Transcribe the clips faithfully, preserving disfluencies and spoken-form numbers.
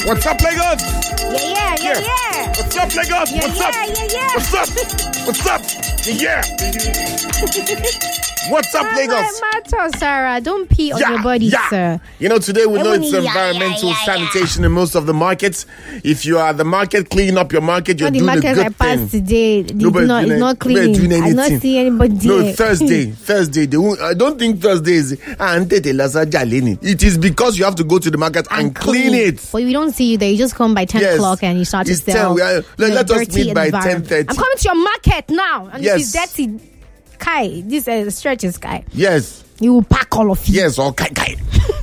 What's up, Lagos? Yeah, yeah, yeah, yeah. What's up, Lagos? Yeah, What's yeah, up? yeah, yeah. What's up? What's up? Yeah, yeah. What's up, Lagos? Matter, Sarah. Don't pee on Yeah, your body, yeah. sir. You know, today we know it's Yeah, yeah, environmental yeah, yeah. sanitation in most of the markets. If you are at the market, clean up your market, you're All the doing a markets I good passed thing. today, it's Nobody's not, doing it's any- not nobody's clean. doing I not anything. see anybody No, there. Thursday, Thursday. They won't, I don't think Thursday is. It is because you have to go to the market and, clean it. But we don't see you there. You just come by ten Yes. o'clock and you start It's to sell. ten. We are- in let- a let us dirty meet by environment. ten thirty. I'm coming to your market now. And Yes. if it's dirty, Kai, this uh, stretch is Kai. Yes. You will pack all of you. Yes, or kai kai.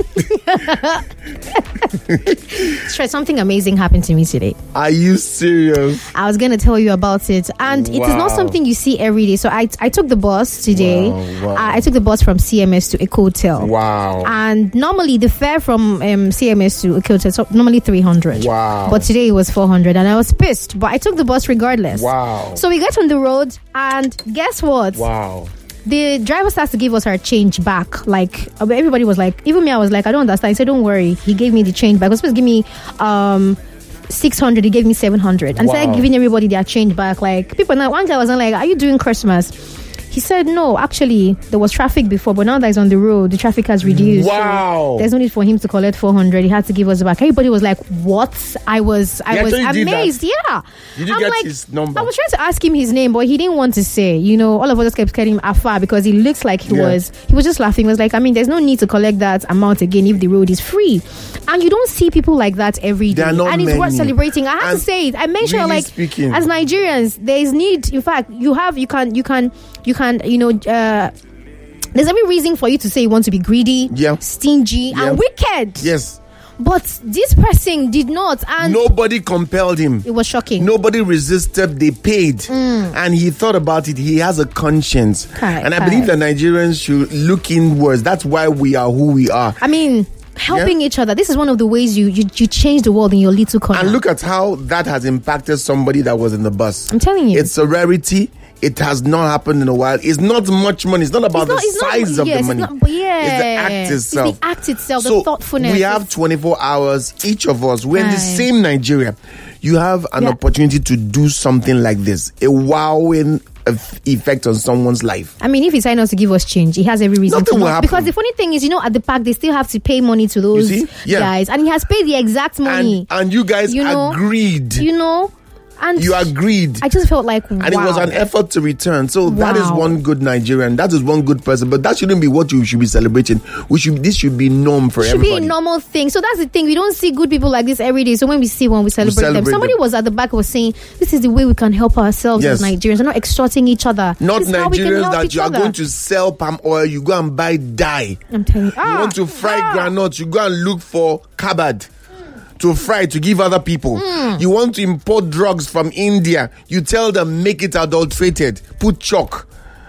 Stretch, something amazing happened to me today. Are you serious? I was going to tell you about it. And it is not Wow. something you see every day. So I I took the bus today. Wow, wow. I, I took the bus from C M S to Ecotel. Wow. And normally the fare from um, C M S to Ecotel is normally three hundred. Wow. But today it was four hundred and I was pissed. But I took the bus regardless. Wow. So we got on the road and guess what? Wow. The driver starts to give us our change back. Like, everybody was like, even me, I was like, I don't understand. He said, don't worry. He gave me the change back. He was supposed to give me um six hundred. He gave me seven hundred. And Wow. started giving everybody their change back. Like, people now, one guy was like, are you doing Christmas? He said, no, actually, there was traffic before, but now that he's on the road, the traffic has reduced. Wow. So there's no need for him to collect four hundred. He had to give us back. Everybody was like, what? I was I Yeah, was so you did that. amazed. Yeah. Did you I'm get like, his number? I was trying to ask him his name, but he didn't want to say. You know, all of us just kept calling him Afar because he looks like he Yeah. was, he was just laughing. He was like, I mean, there's no need to collect that amount again if the road is free. And you don't see people like that every day. There are not And it's worth many. celebrating. I have And to say it. I mentioned, really like, speaking- as Nigerians, there is need. In fact, you have, you can, you can, you can, you know, uh, there's every reason for you to say you want to be greedy, Yeah. stingy, Yeah. and wicked. Yes. But this person did not, and Nobody compelled him. it was shocking. Nobody resisted. They paid. And he thought about it. He has a conscience. Kai, and I Kai. believe that Nigerians should look inwards. That's why we are who we are. I mean, helping each other. This is one of the ways you, you you change the world in your little corner. And look at how that has impacted somebody that was in the bus. I'm telling you. It's a rarity. It has not happened in a while. It's not much money. It's not about It's not- the it's not- size of yes, the it's money. not- but yeah. It's the act It's itself. the act itself, the So thoughtfulness. we have It's- twenty-four hours, each of us. We're in the Aye. same Nigeria. You have an Yeah. opportunity to do something like this. A wowing eff- effect on someone's life. I mean, if he signed us to give us change, he has every reason Nothing to will not. happen. Because the funny thing is, you know, at the park, they still have to pay money to those see? Yeah. guys. And he has paid the exact money. And, and you guys You know, agreed. You know? And You agreed. I just felt like, wow. And it was an effort to return. So that is Wow. one good Nigerian. That is one good person. But that shouldn't be what you should be celebrating. We should. This should be norm for It should everybody. be a normal thing. So that's the thing. We don't see good people like this every day. So when we see one, we celebrate, celebrate them. Somebody them. was at the back was saying, this is the way we can help ourselves Yes. as Nigerians. We're not extorting each other. Not This is how we can Nigerians help that each you are other. going to sell palm oil. You go and buy dye. I'm telling you. You Ah, want to fry ah. granules. You go and look for kabad to fry to give other people. Hmm. You want to import drugs from India. You tell them make it adulterated. Put chalk.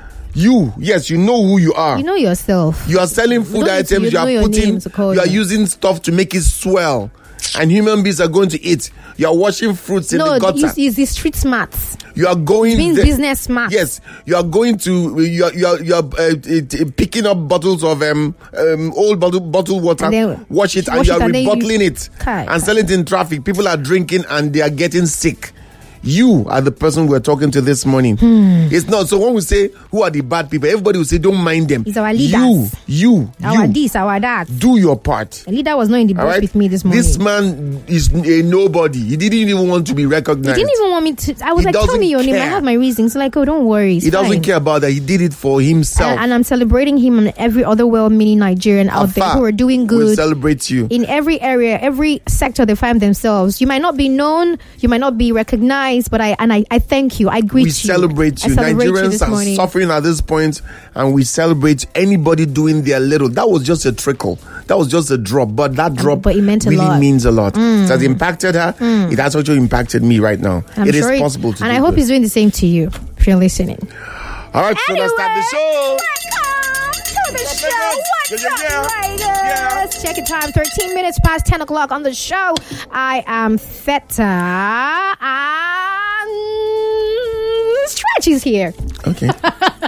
You, yes, you know who you are. You know yourself. You are selling food don't need to- items. you You know are your putting. name to call You are you. using stuff to make it swell, and human beings are going to eat. You are washing fruits in No, the gutter. it's, it's the street smarts. You are going. Means there- business smart. Yes, you are going to. You are you are, you are uh, it, it, picking up bottles of um, um old bottle bottled water. And then wash it, and wash you are it and then you- rebottling it Kai, and selling it in traffic. People are drinking and they are getting sick. You are the person we're talking to this morning. Hmm. It's not. So when we say who are the bad people, everybody will say don't mind them. It's our You, leaders. you, Our you. this, our that. Do your part. The leader was not in the All bus right? with me this morning. This man is a nobody. He didn't even want to be He recognized. didn't even want me to. I was He like, tell doesn't me your name. I care. have my reasons. Like, oh, don't worry. It's He doesn't fine. care about that. He did it for himself. And, and I'm celebrating him and every other well-meaning Nigerian out there Afa, who are doing We good celebrate you. in every area, every sector they find themselves. You might not be known, you might not be recognized, but I and I, I thank you. I greet We you. celebrate I you. celebrate you Nigerians this are morning. suffering at this point, and we celebrate anybody doing their little. That was just a trickle. That was just a drop, but that drop but it meant a really lot. means a lot. It has impacted her. It has also impacted me right now. I'm It is sure it- possible to and do I hope good. he's doing the same to you if you're listening. All right, so let's start the show. Welcome to the What's show. up, What's yeah, up, yeah, Raiders? yeah. Check it time, thirteen minutes past ten o'clock on the show. I am Theta and Stretch is here. Okay.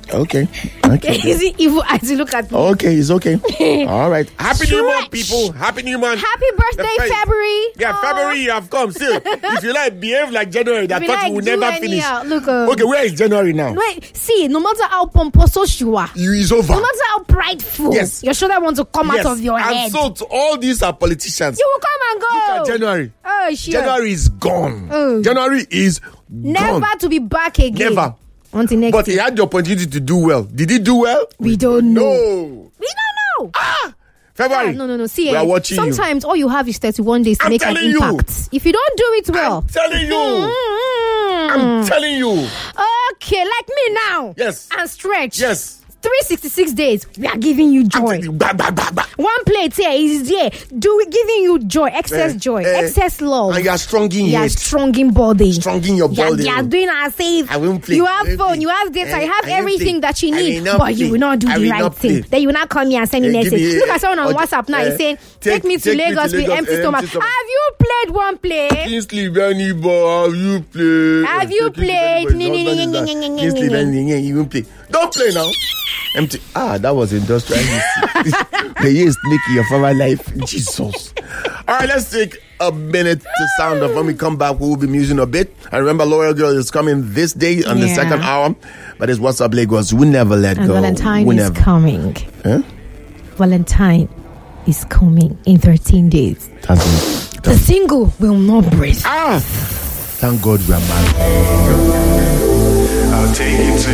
Okay. Okay. Is it evil as you look at me? Okay, it's okay. All right. Happy New Month, Stretch. people. Happy New Month. Happy birthday, The fe- February. Yeah, Aw. February, you have come still. If you like, behave like January. That If thought you you like, would do never anyhow. finish. Look, um, Okay, where is January now? Wait, see, no matter how pompous you are, You is over. no matter how prideful, Yes. your shoulder wants to come Yes. out of your and head. so to all these are politicians. You will come and Look go. at January. Oh, shit. January is gone. Oh. January is Never gone. to be back again. Never. Until next But he year. had the opportunity to do well. Did he do well? We don't know. No. We don't know. Ah, February. Ah, no, no, no. See, we eh, are watching you. sometimes all you have is thirty-one days to I'm make an telling you. impact. If you don't do it well, I'm telling you. Mm. I'm telling you. Okay, like me now. Yes. And stretch. Yes. three hundred sixty-six days, we are giving you I'm joy. telling you. Bah, bah, bah, bah. One plate here is there, do it, giving you joy, excess Eh, joy, eh, excess love. And you are strong in You are head. strong in body. Strong in your Yeah, body. you are doing as if I won't play. you I have won't phone, play. you have data, Eh, you have I won't everything play. that you I need, will not but you play. will not do I the will right not thing. play. Then you will not come here and send me Eh, message. give me, Look eh, at someone on okay, WhatsApp now. eh, He's saying, take- "Take me to take me to Lagos with Lagos, empty eh, stomach." empty stomach. Have you played one play? Kingsley Benny Boy, have you played? Have you Kingsley played? Benny Boy, his husband is that. Kingsley Benny, you won't play. Don't play now. Empty. Ah, that was industrial. The years making your former life. Jesus. All right, let's take a minute to sound off. When we come back, we will be musing a bit. And remember, Loyal Girl is coming this day on the Yeah. second hour. But it's What's Up Lagos. We never let And go. Valentine we is never. coming. Huh? Valentine is coming in thirteen days. That's it. The single will not break. Ah! Thank God we are married. I'll take you to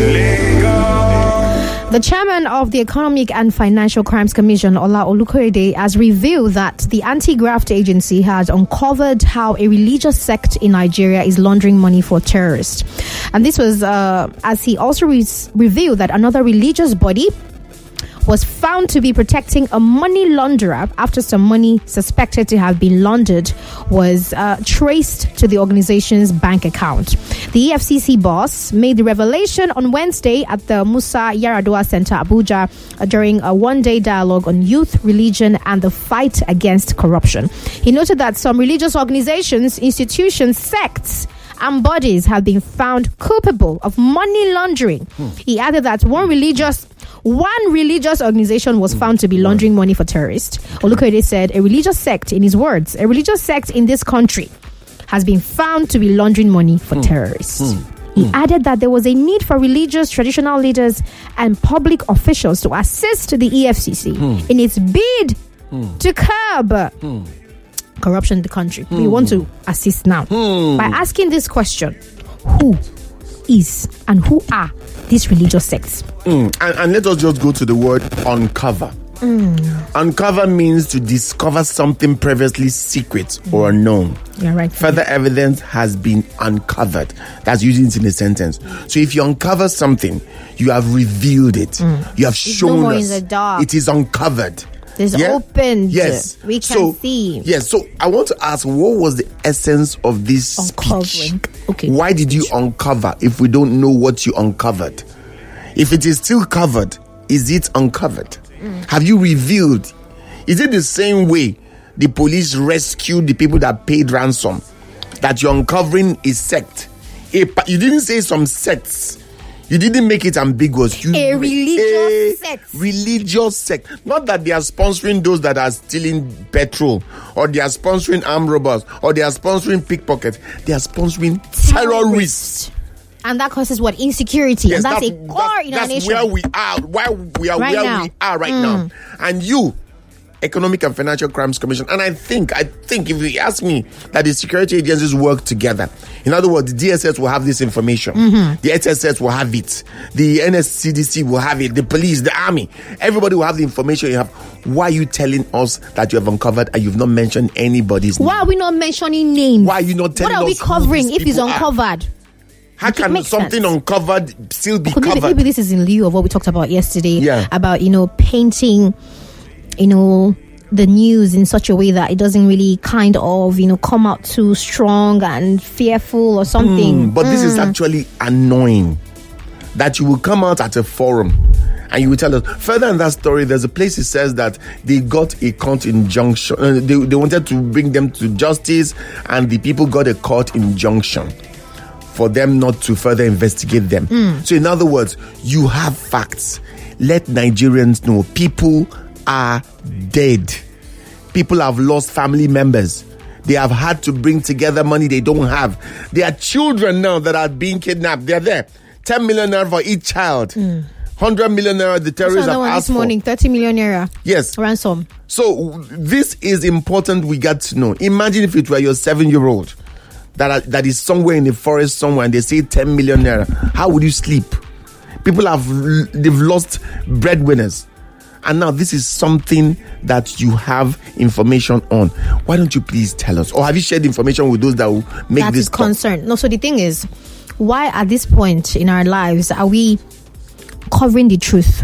Lagos. The chairman of the Economic and Financial Crimes Commission, Ola Olukoyede, has revealed that the anti-graft agency has uncovered how a religious sect in Nigeria is laundering money for terrorists. And this was uh, as he also re- revealed that another religious body was found to be protecting a money launderer after some money suspected to have been laundered was uh, traced to the organization's bank account. The E F C C boss made the revelation on Wednesday at the Musa Yaradua Center, Abuja, uh, during a one-day dialogue on youth, religion, and the fight against corruption. He noted that some religious organizations, institutions, sects, and bodies have been found culpable of money laundering. Hmm. He added that one religious one religious organization was found to be laundering money for terrorists. Olukoyede said a religious sect, in his words, a religious sect in this country has been found to be laundering money for hmm. terrorists. Hmm. He hmm. added that there was a need for religious, traditional leaders and public officials to assist the E F C C hmm. in its bid hmm. to curb hmm. corruption in the country. Hmm. We want to assist now hmm. by asking this question: who is and who are these religious sects? Mm. And, and let us just go to the word uncover. Mm. Uncover means to discover something previously secret mm. or unknown. Yeah, right. Further evidence has been uncovered. That's using it in a sentence. So if you uncover something, you have revealed it. Mm. You have it's shown no more us. In the dark. It is uncovered. It's yeah? opened. Yes. We can so, see. Yes. So I want to ask, what was the essence of this Uncovering. speech? Okay. Why did you uncover if we don't know what you uncovered? If it is still covered, is it uncovered? Mm. Have you revealed? Is it the same way the police rescued the people that paid ransom? That you're uncovering a sect? A, you didn't say some sects. You didn't make it ambiguous. You a religious a sect. Religious sect. Not that they are sponsoring those that are stealing petrol, or they are sponsoring armed robbers, or they are sponsoring pickpockets. They are sponsoring terrorists. terrorists. And that causes what? Insecurity. Yes, and that's, that's a core that, in our that's nation. That's where we are. Why we are right where now. we are right mm. now. And you, Economic and Financial Crimes Commission, and I think, I think if you ask me, that the security agencies work together. In other words, the D S S will have this information. Mm-hmm. The H S S will have it. The N S C D C will have it. The police, the army, everybody will have the information you have. Why are you telling us that you have uncovered and you've not mentioned anybody's name? Why are we not mentioning names? Why are you not telling us? What are we covering if it's are? uncovered? How can something sense. uncovered still be maybe, covered? Maybe this is in lieu of what we talked about yesterday. Yeah. About, you know, painting, you know, the news in such a way that it doesn't really kind of, you know, come out too strong and fearful or something. Mm, but mm. this is actually annoying that you will come out at a forum and you will tell us. Further in that story, there's a place it says that they got a court injunction. Uh, they, they wanted to bring them to justice and the people got a court injunction for them not to further investigate them. Mm. So in other words, you have facts. Let Nigerians know people are dead. People have lost family members. They have had to bring together money they don't have. There are children now that are being kidnapped. They're there. ten million naira for each child. Mm. one hundred million naira the terrorists have asked this morning, for. thirty million naira. Yes. Ransom. So this is important we got to know. Imagine if it were your seven-year-old that are, that is somewhere in the forest somewhere and they say ten million naira. How would you sleep? People have, they've lost breadwinners. And now this is something that you have information on. Why don't you please tell us? Or have you shared information with those that will make that this is concerned? No, so the thing is, why at this point in our lives are we covering the truth?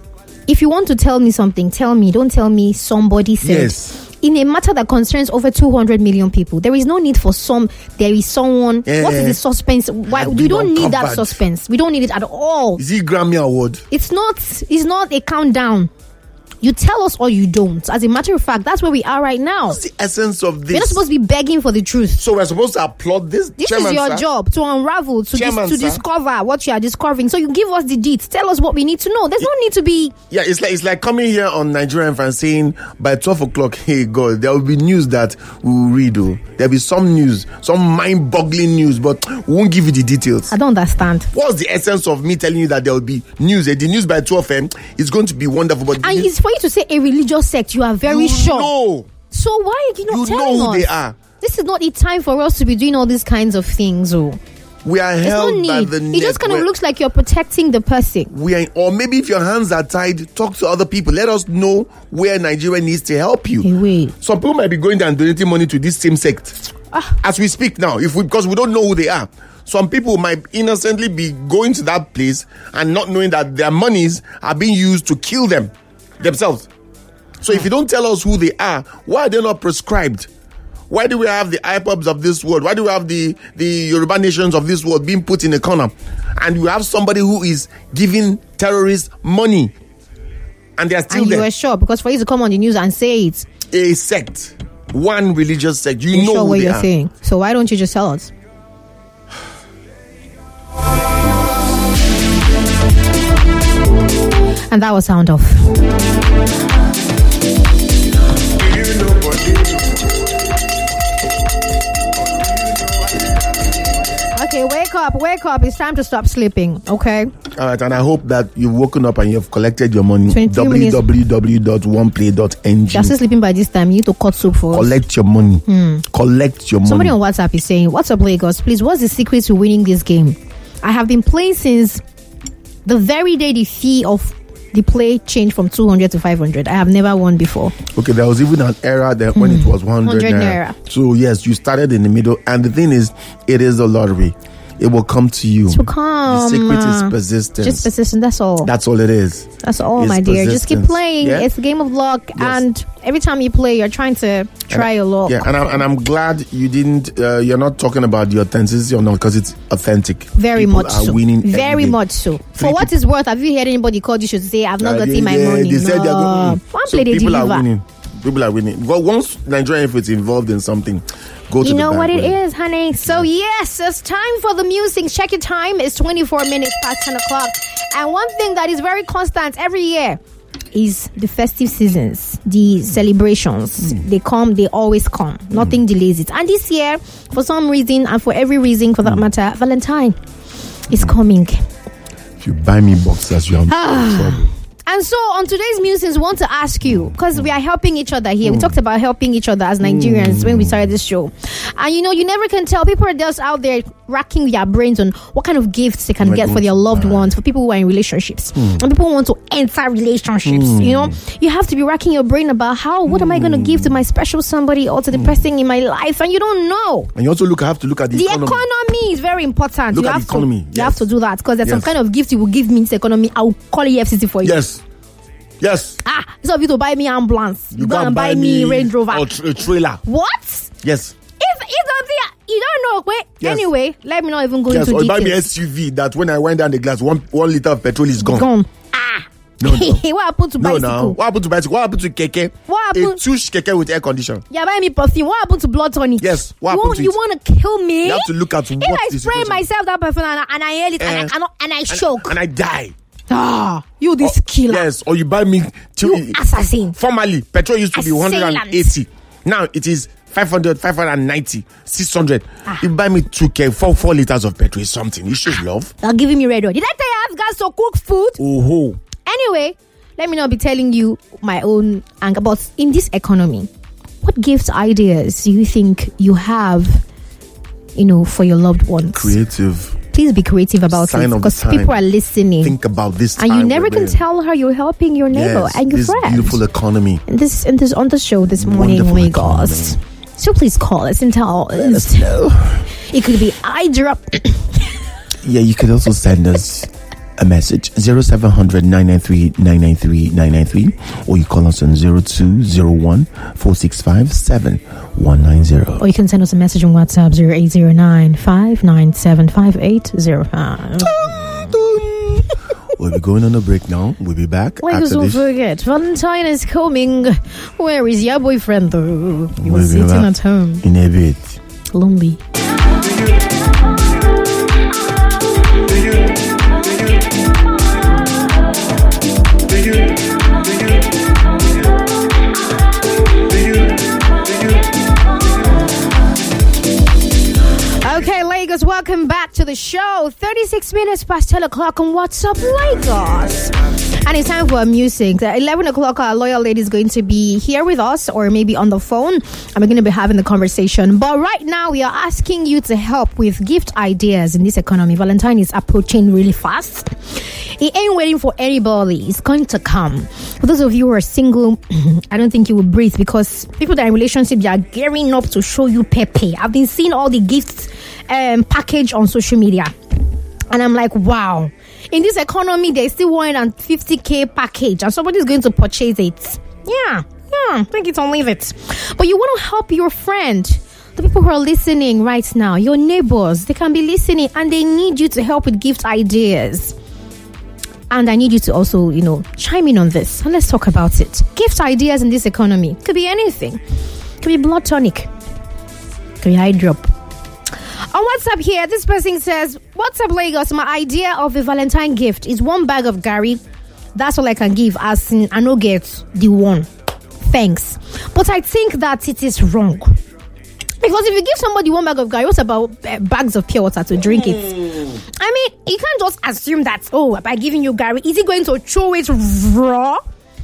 If you want to tell me something, tell me. Don't tell me somebody said. Yes. In a matter that concerns over two hundred million people, there is no need for some, there is someone. Yeah. What is the suspense? Why we don't need that suspense. We don't need it at all. Is it Grammy Award? It's not, it's not a countdown. You tell us or you don't. As a matter of fact, that's where we are right now. What's the essence of this? We're not supposed to be begging for the truth. So we're supposed to applaud this? This Chairman, is your sir? job, to unravel, to, Chairman, dis- to sir? discover what you are discovering. So you give us the deeds. Tell us what we need to know. There's no need to be... Yeah, it's like it's like coming here on Nigerian and saying by twelve o'clock, hey God, there will be news that we will read. Oh. There'll be some news, some mind-boggling news, but we won't give you the details. I don't understand. What's the essence of me telling you that there will be news? The news by twelve a.m. is going to be wonderful. But and it's for you to say a religious sect, you are very you sure. Know. So why are you not you telling know who us? they are. This is not the time for us to be doing all these kinds of things. Oh. We are There's held no need. by the neck. It just kind of looks like you're protecting the person. We are, or maybe if your hands are tied, talk to other people. Let us know where Nigeria needs to help you. Hey, wait. Some people might be going down and donating money to this same sect ah. as we speak now. If we because we don't know who they are. Some people might innocently be going to that place and not knowing that their monies are being used to kill them themselves. So if you don't tell us who they are, why are they not prescribed? Why do we have the I P O Bs of this world? Why do we have the, the Yoruba nations of this world being put in a corner? And you have somebody who is giving terrorists money. And they are still and there. You were sure, because for you to come on the news and say it. A sect. One religious sect. You you're know sure who what they you're are. saying. So why don't you just tell us? And that was sound off. Okay, wake up, wake up. It's time to stop sleeping, okay? All right, and I hope that you've woken up and you've collected your money. w w w dot one play dot n g. You're still sleeping by this time. You need to cut soup for us. Collect your money. Hmm. Collect your money. Somebody on WhatsApp is saying, what's up, Lagos? Please, what's the secret to winning this game? I have been playing since the very day the fee of the play changed from two hundred to five hundred. I have never won before. Okay, there was even an era there when it was one hundred, one hundred naira. naira. So yes, you started in the middle, and the thing is, it is a lottery. It will come to you. It will come. The secret is persistence. Just persistence. That's all. That's all it is. That's all, It's my dear. Just keep persistence. playing. Yeah? It's a game of luck, Yes. and every time you play, you're trying to try and, your luck. Yeah, and I'm, and I'm glad you didn't. Uh, you're not talking about the authenticity or not, because it's authentic. Very People much are so. winning every Very day. much so. Three For what people- it's worth, have you heard anybody called you should say, I've not Uh, gotten they, my they, money? They said no. they're going. One So play, they people deliver. are winning. People are winning. Well, once Nigerian if it's involved in something, go to You the know bank what it with is, honey. So yes, it's time for the music. Check your time. It's twenty-four minutes past ten o'clock. And one thing that is very constant every year is the festive seasons, the celebrations. Mm. They come, they always come. Mm. Nothing delays it. And this year, for some reason, and for every reason for that mm. matter, Valentine is coming. If you buy me boxers, you are in trouble. And so on today's musings, we want to ask you, because we are helping each other here. Mm. We talked about helping each other as Nigerians mm. when we started this show. And you know, you never can tell. People are just out there racking their brains on what kind of gifts they can get for their loved ones, for people who are in relationships. Mm. And people want to enter relationships. Mm. You know, you have to be racking your brain about how, what mm. am I going to give to my special somebody or to the mm. person in my life? And you don't know. And you also look, have to look at the, the economy. economy is very important. Look you at have the economy. To, yes. You have to do that, because there's yes. some kind of gift you will give me in this economy. I will call E F C C for you. Yes. Yes. Ah, it's of you to buy me ambulance. You, You go can and buy, buy me me Range Rover. or tra- a trailer. What? Yes. If if something you don't know, wait. Yes. Anyway, let me not even go Yes. into Or details. buy me S U V that when I wind down the glass, one one liter of petrol is gone. Gone. Ah. No, no. What happened to No, bicycle? no. What happened to bicycle? What happened to keke? What A happened? tush keke with air condition. Yeah, buy me perfume. What happened to blood tonic? Yes, what you happened want, to you it? want to kill me? You have to look at if what I the spray situation- myself that perfume and I, and I inhale it and I Eh. cannot and I And- choke. And I die. Ah, you this Or- killer. Yes, or you buy me. Two, You assassin. Formerly, petrol used to be one hundred eighty. Assailant. Now it is five hundred, five hundred ninety, six hundred. Ah. You buy me two K, four, four liters of petrol is something. You should love. You're giving me red oil. Did I tell you I have gas to cook food? Oh, ho. Anyway, let me not be telling you my own anger. But in this economy, what gift ideas do you think you have, you know, for your loved ones? Creative. Please be creative about Sign it of the because time. people are listening. Think about this. and you time never we're can in. tell how you're helping your neighbor Yes, and your this friend. beautiful economy. And this and this on the show this morning, Wonderful Lagos. economy. So please call us and tell Let us. us know. It could be eye drop. Yeah, you could also send us a message zero seven hundred nine nine three nine nine three nine nine three, or you call us on zero two zero one four six five seven one nine zero. Or you can send us a message on WhatsApp zero eight zero nine five nine seven five eight zero five. We'll be going on a break now. We'll be back Ladies, after don't this. forget, Valentine is coming. Where is your boyfriend though? He We'll was be sitting back at home, in a bit. lonely. Okay, Lagos, welcome back to the show. thirty-six minutes past ten o'clock on What's Up Lagos. And it's time for music. At eleven o'clock, our loyal lady is going to be here with us or maybe on the phone. And we're going to be having the conversation. But right now, we are asking you to help with gift ideas in this economy. Valentine is approaching really fast. He ain't waiting for anybody. It's going to come. For those of you who are single, I don't think you will breathe because people that are in relationship, they are gearing up to show you pepe. I've been seeing all the gifts um, package on social media. And I'm like, wow. In this economy, there's still one hundred fifty k package and somebody's going to purchase it. Yeah, yeah, take it or leave it. But you want to help your friend. The people who are listening right now, your neighbors, they can be listening and they need you to help with gift ideas. And I need you to also, you know, chime in on this. And let's talk about it. Gift ideas in this economy. Could be anything. Could be blood tonic. Could be eye drop. On WhatsApp here, this person says, "What's up, Lagos? My idea of a Valentine gift is one bag of Gary. That's all I can give, as in I no get the one. Thanks. But I think that it is wrong. Because if you give somebody one bag of Gary, what about uh, bags of pure water to drink it? I mean, you can't just assume that, oh, by giving you Gary, is he going to throw it raw?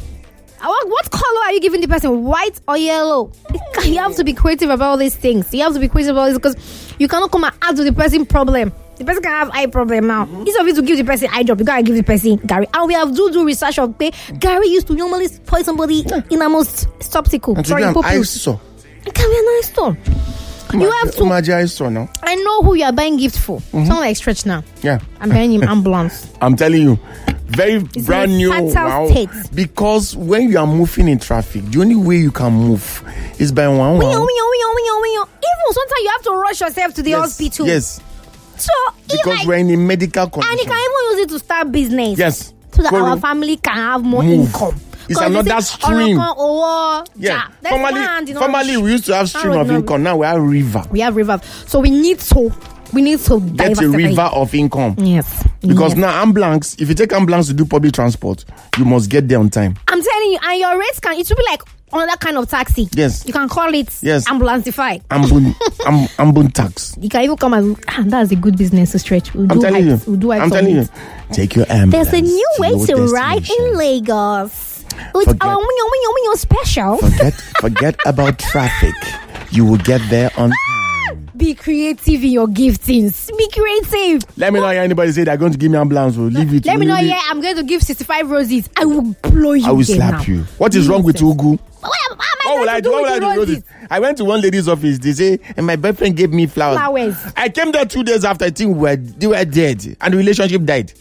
What, what color are you giving the person? White or yellow? You have to be creative about all these things. You have to be creative about this because you cannot come and add to the person problem. The person can have eye problem now. Mm-hmm. Instead of you to give the person eye drop, you gotta give the person Gary. And we have do do research of pay. Gary used to normally spoil somebody in a most obstacle. And Sorry, today I'm pupils. ice so. It can be a nice store. You have to. Imagine ice so now. I know who you are buying gift for. Mm-hmm. Someone like Stretch now. Yeah. I'm buying him ambulance. I'm telling you, very It's brand in a new. fertile Wow. state. Because when you are moving in traffic, the only way you can move is by one Winyo, one. winyo, winyo, winyo, winyo. Even sometimes you have to rush yourself to the Yes, hospital. yes. So Because if I- we're in a medical condition. and you can even use it to start business. Yes. So that Go- our family can have more Move. income. It's 'Cause they another say, stream. "Ọ̀nà kan owó Yeah. jà." That's Formerly, land, you know. formerly we used to have stream How of would you know? income. Now we have river. We have rivers. So we need to we need to Get a diversify. river of income. Yes. Because yes. now ambulance, if you take ambulance to do public transport, you must get there on time. I'm telling you, and your rates can it should be like another kind of taxi. Yes. You can call it Yes. ambulancify. Ambun, am, ambun tax. You can even come and ah, that's a good business to stretch. We'll I'm do telling you. hikes. We'll do hikes I'm on telling it. you. Take your ambulance. There's a new way your to ride destination. in Lagos. With Forget- our winyo, winyo, winyo special. Forget, forget about traffic. You will get there on time. Be creative in your giftings. Be creative. Let me not hear anybody say they're going to give me ambulance. Or leave it. Let me know. leave it. Yeah, I'm going to give sixty-five roses. I will blow you. I will again slap now. you. What is wrong with Ugu? What, am- what am I What will going I to do? do What with will I the do with roses? roses? I went to one lady's office. They say, and my boyfriend gave me flowers. Flowers. I came there two days after. I think we were, they were dead, and the relationship died.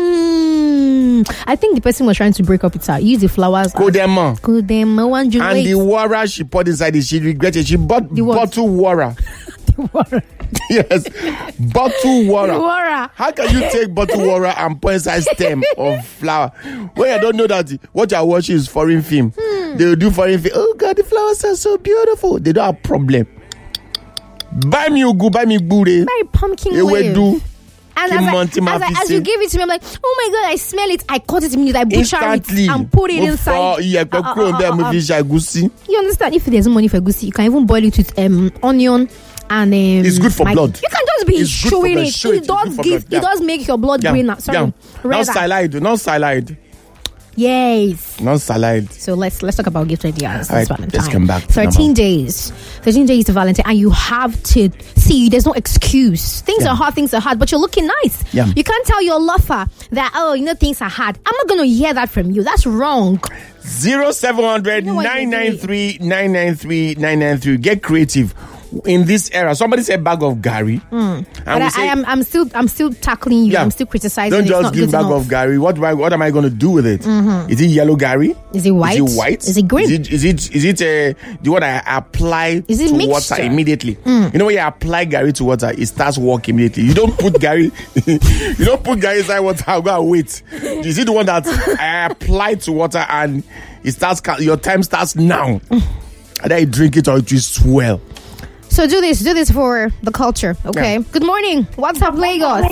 Hmm. I think the person was trying to break up with her. Use the flowers. Go there, man. Go them. I want you And late. the water she poured inside it, she regretted. She bought The what? bottle water. The water. Yes. Bottle water. Water. How can you take bottle water and pour inside stem of flower? When you don't know that what you're watching is foreign film. Hmm. They will do foreign film. Oh God, the flowers are so beautiful. They don't have problem. Buy me ugu, buy me bure. Buy pumpkin leaf. And as, I, as, I, as you give it to me, I'm like, oh my God, I smell it. I cut it immediately. I butcher it and put it inside. Yeah, uh, uh, uh, uh, uh, you understand? If there's money for gusi, you can even boil it with um, onion and um, it's good for my, blood. You can just be it's showing it. Show it. It does give. Yeah. It does make your blood yeah. greener. Sorry, yeah. Not salad. Not salad. Yes. Not salad. So let's let's talk about gift ideas. Right, let's come back. Thirteen days. Thirteen days to Valentine, and you have to see. There's no excuse. Things yeah. are hard. Things are hard, but you're looking nice. Yeah. You can't tell your lover that oh, you know things are hard. I'm not gonna hear that from you. That's wrong. Zero seven hundred nine nine three nine nine three nine nine three. Get creative. In this era, somebody said bag of Gary, mm. but I, say, I am I'm still I'm still tackling you. Yeah. I'm still criticizing. Don't it's just not give bag enough. of Gary. What do I, what am I going to do with it? Mm-hmm. Is it yellow Gary? Is it white? Is it white? Is it green? Is it is it is it uh, the one I apply is it to mixture? water immediately? Mm. You know when you apply Gary to water, it starts working immediately. You don't put Gary. You don't put Gary inside water. I'll go and wait. Is it the one that I apply to water and it starts? Your time starts now, and then you drink it or it will swell. So do this, do this for the culture, okay? Yeah. Good morning. What's up, Lagos?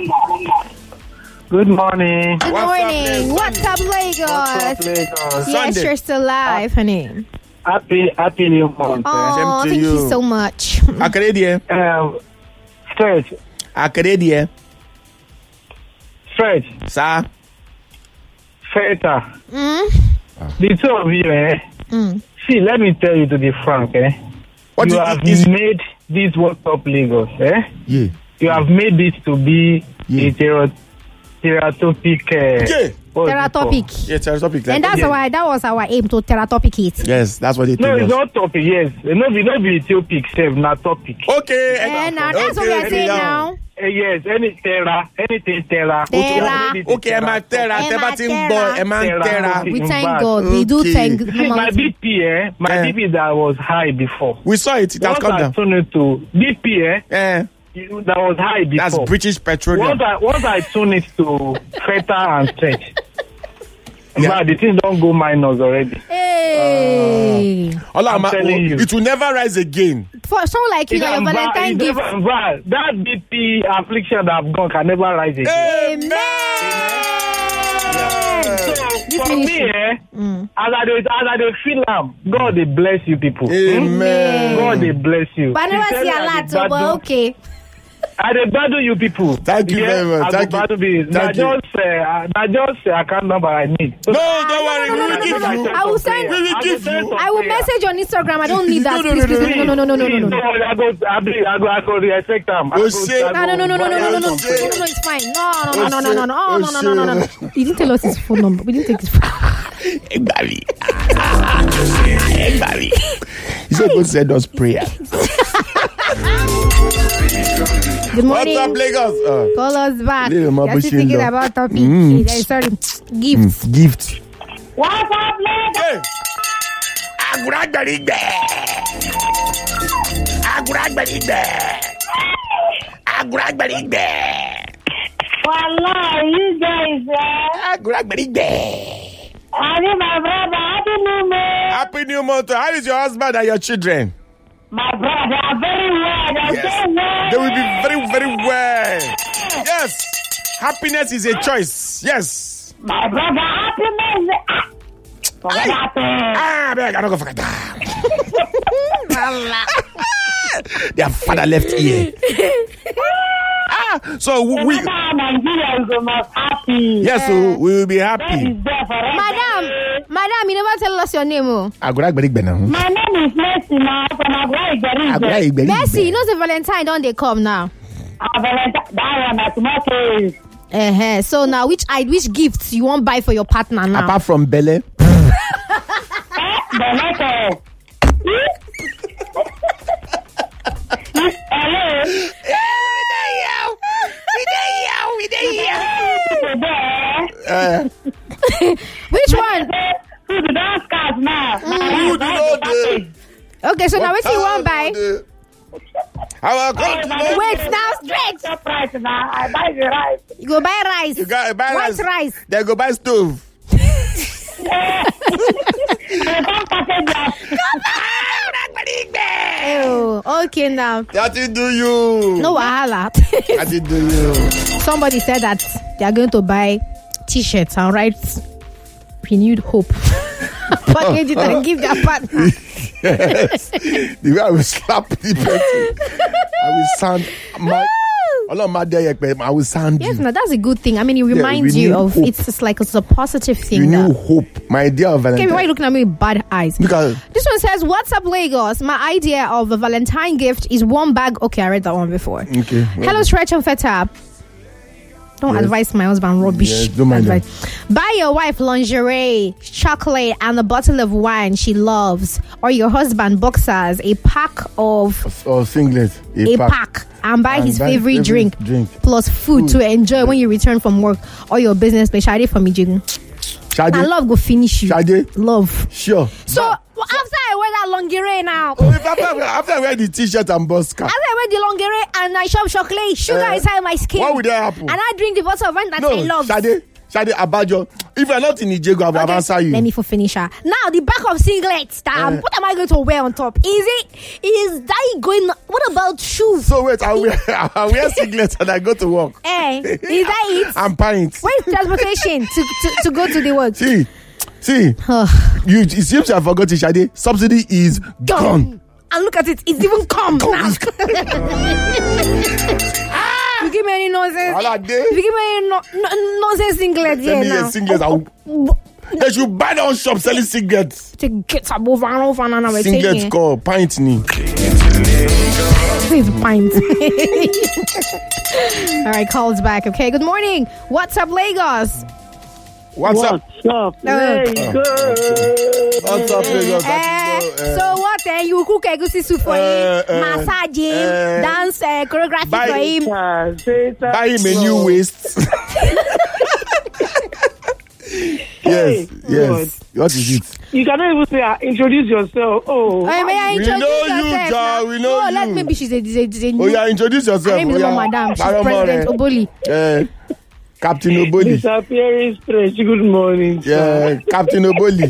Good morning. Good What's morning. Up, What's up, Lagos? What's up, Lagos? Yes, Sunday. you're still alive, uh, honey. Happy, happy new month. Oh, thank you. you so much. Akadedia. Um, Stretch. Akadedia. Stretch. Sir. Feta. Mm? The two of you, eh? Mm. See, let me tell you to be frank, eh? What you is, have is, made this What's Up Lagos, eh? Yeah. You have made this to be yeah. a ter- teratopic. Uh, yeah. Teratopic. Yeah, teratopic. And that's yeah. our that was our aim to teratopic it. Yes, that's what it No, was. it's not topic, yes. No, it's not be topic, save, not topic. Okay. And now, that's okay, what we are saying yeah. now. Uh, yes, any terra, anything terra. Terra. Okay, Emma Terra, Emma Tebating boy, Emma Terra. We thank God. We do thank God. See, my B P, eh? My Yeah. B P that was high before. We saw it. It has Once come I down. turned it to B P, eh? Yeah. That was high before. That's British Petroleum. Once I, once I tune it to Feta and Stretch. Yeah. But the things don't go minus already. Hey. Uh, Allah, I'm ma- telling you. It will never rise again. For someone like you, It's your a- Valentine it's gift. never- but that B P affliction that I've gone can never rise again. Amen. So, for me, eh, Mm. as I do, as I do feel am, God they bless you people. Amen. God they bless you. But I never see a lot, so but okay. I dey battle you people. Thank you very much. I Thank go you. battle be. Na Thank you. just, uh, na just uh, account number I need. No, don't worry. no, We no, will no, give no, you. no. I will send- We will give you. I will message on Instagram. I don't need that. No, no, Please, no, please, no, please. No, no, no, no, no, no, no, no. Don't worry, I go, I go, I go, I go respect them. I Oh, go- shit. I No, no, no, no, no, no, no, no, no, no, no, no, no, it's fine. No, no, no, no, no, no, no, oh, no, no, no, no, no. You didn't tell us his phone number. We didn't take his phone. Egbari. Egbari. He said, go send us prayer. Good morning. What's up, Lagos? Uh, Call us back. Little You're Mabushi still thinking Ndo. about topic. Mm. Eh, Sorry, gifts. gift. What's up, Lagos? Hey. Aguragbarigbe. Aguragbarigbe. Aguragbarigbe. Wallah, you guys, eh? Aguragbarigbe. I need my brother. Happy New Year. Happy New Month. How is your husband and your children? My brother, they are very well. They are Yes. so well. They will be very, very well. Yes. Happiness is a choice. Yes. My brother, happiness. Ah, forget that. eh. Ah, I beg, I don't go forget that. Their father left here. Ah, so we, we No matter how Nigerians go must happy. yes, so we will be God happy. is there forever. Madam, madam, you never tell us your name. Oh. Aguragbarigbe now. My name is Mercy now. From Agua Igari. Aguragbarigbe. Mercy, you know the Valentine don't they come now? Ah, Valentine. That one, that's tomorrow. Uh-huh. So now, which I which gifts you want buy for your partner now? Apart from Bele. The letter. Hello. Uh, Which one? Who the dance cars now? who do not do? Okay, so now which you want buy? I will come Hey, tomorrow. Wait now, straight. The price now. I buy the rice. You go buy rice. You got buy White rice. rice. Then go buy stove. I don't package that. Oh, okay now. That will do you. No wahala. That will do you. Somebody said that they are going to buy t-shirts and write renewed hope. Package it and give their partner. Yes. The way I will slap the person. I will sound my. Allah, my dear, I will sound Yes, you. now that's a good thing. I mean, it reminds you renewed of hope. it's just like it's a positive thing. Renew That, hope. My dear okay, Valentine. why are you looking at me with bad eyes? Because This one says, "What's up, Lagos? My idea of a Valentine gift is one bag." Okay, I read that one before. okay. Hello, Stretch and Feta. Don't Yes. advise my husband rubbish. Yes, don't mind advice. Buy your wife lingerie, chocolate, and a bottle of wine she loves, or your husband boxers, a pack of Or singlet. a pack, and buy And his buy favorite favorite drink, drink. plus food, Food. to enjoy when you return from work or your business. But Shade for me, Jigun. Shade. And love go finish you. Shade. Love. Sure. So well, after I wear that lingerie now, Oh, if after, after I wear the t-shirt and bus cap, after I wear the lingerie and I shop chocolate, sugar Eh, inside my skin, what would that happen? and I drink the bottle of wine that I No, love. Shade. Shade Abajo. If you're not in Ijego, I will Okay, answer you. let me for finish her. Now the back of singlets. Damn, Eh. what am I going to wear on top? Is it is that going? What about shoes? So wait, I wear I wear singlet and I go to work. Eh, is that it? I'm pint. Where's transportation to, to to go to the work? See, see, you. It seems you have forgotten, Shade. Subsidy is gone. And look at it, it's even come now. You give me any nonsense. All that day. You give me any no, no, nonsense singlet here Let me now. hear singlet. I'll- They should buy their own shop selling cigarettes. Take get up over and over and over. Singlet call pint ni. Please pint. All right, calls back. Okay, good morning. What's up, Lagos? What's up? What's up? Lagos? What's up, Lagos? Eh, That is, uh, so what? Eh, you cook egusi soup for Eh, him, eh, massage him, eh, dance uh, choreography buy- for him. Buy him a new waist. Yes, yes. What is it? You cannot even say, uh, introduce yourself. Oh, Hey, may I We introduce know you, yourself Ja, now? we know no, let you. maybe she's a, a, a new. Oh yeah, introduce yourself. Her name is Oh, not yeah. Madam. She's Baromore. President Oboli. Eh, Captain Oboli. disappearing stretch. Good morning. Yeah, Captain Oboli.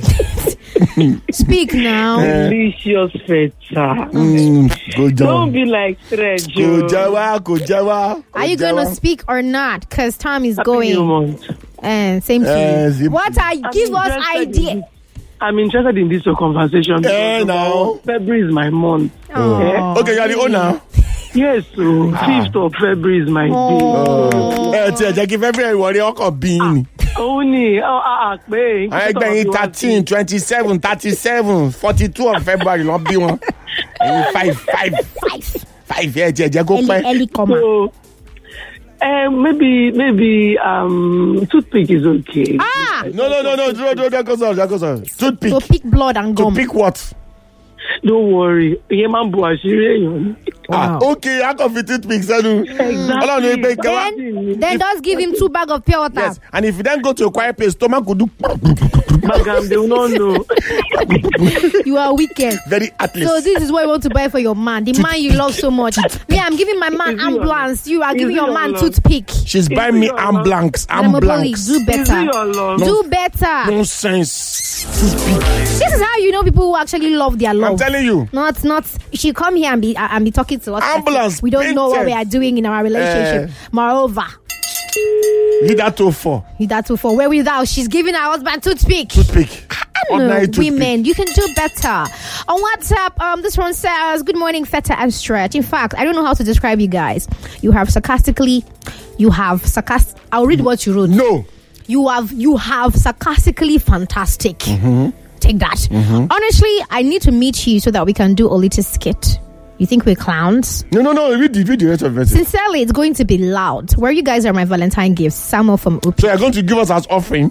Speak now. Delicious feta. Mm, go Don't down. be like stretch. Go oh. Jawa, go Jawa. Are you going to speak or not? Because time is Happy New going. Month. And same to Eh, you. same What to are I'm give us interested in idea? this- I'm interested in this your conversation. Eh, because now. February is my month. Oh. Okay, you're the owner. Yes, so fifth of February is my day. Eh, tí ẹ jẹ́ kí February wọlé ọkọ̀ bí ni. Only, oh, ah, ah, pé. Àwọn ẹgbẹ́ yín thirteen, twenty-seven, thirty-seven, forty-two of February lọ bí wọn. Ẹyin five, five, Five. five ẹ jẹ́ jẹ́ kó Ellie, pẹ́. Ellie, comma. So, uh, maybe, maybe, um, toothpick is okay. Ah! No, no, no, no, dúró, dúró, dúró, kó sọ̀rọ̀, kó sọ̀rọ̀. Toothpick. To pick blood and To gum. pick what? Don't worry. Ìyẹn máa ń bu àṣírí èèyàn. Ah, okay, a kò fi toothpick sẹ́nu. Ọlọ́run ní pé kẹwàá. Then, then just give him two bag of pure water. Yes, and if you then go to a quiet place, stomach could do Bagam, they will not know. You are wicked. very atlas. So this is what you want to buy for your man, the man you love so much. Me, I'm giving my man Is he your- ambulance. You are is giving he your your man love? toothpick. She's buying me your amblanks, Madam Oboli, amblanks. do Is it better. your love? Do better. Nonsense. Toothpick. This is how you know people who actually love their I'm love. telling you. Not, not. She come here and be uh, and be talking to us. like Ambulance, We don't know what painted. we are doing in our relationship. Moreover, Lead that to four. that too for where without she's giving her husband toothpick. Toothpick. No, Ordinary toothpick. women, you can do better. On WhatsApp, um, this one says, "Good morning, Feta and Stretch." In fact, I don't know how to describe you guys. You have sarcastically, you have sarcastic. I'll read what you wrote. No. You have, you have sarcastically fantastic. Mm-hmm. Take that. Honestly, I need to meet you so that we can do a little skit. You think we're clowns? No, no, no. Read the, read the rest of the message. Sincerely, it's going to be loud. Where you guys are my Valentine gifts. Samuel from Upi. So you're going to give us as offering?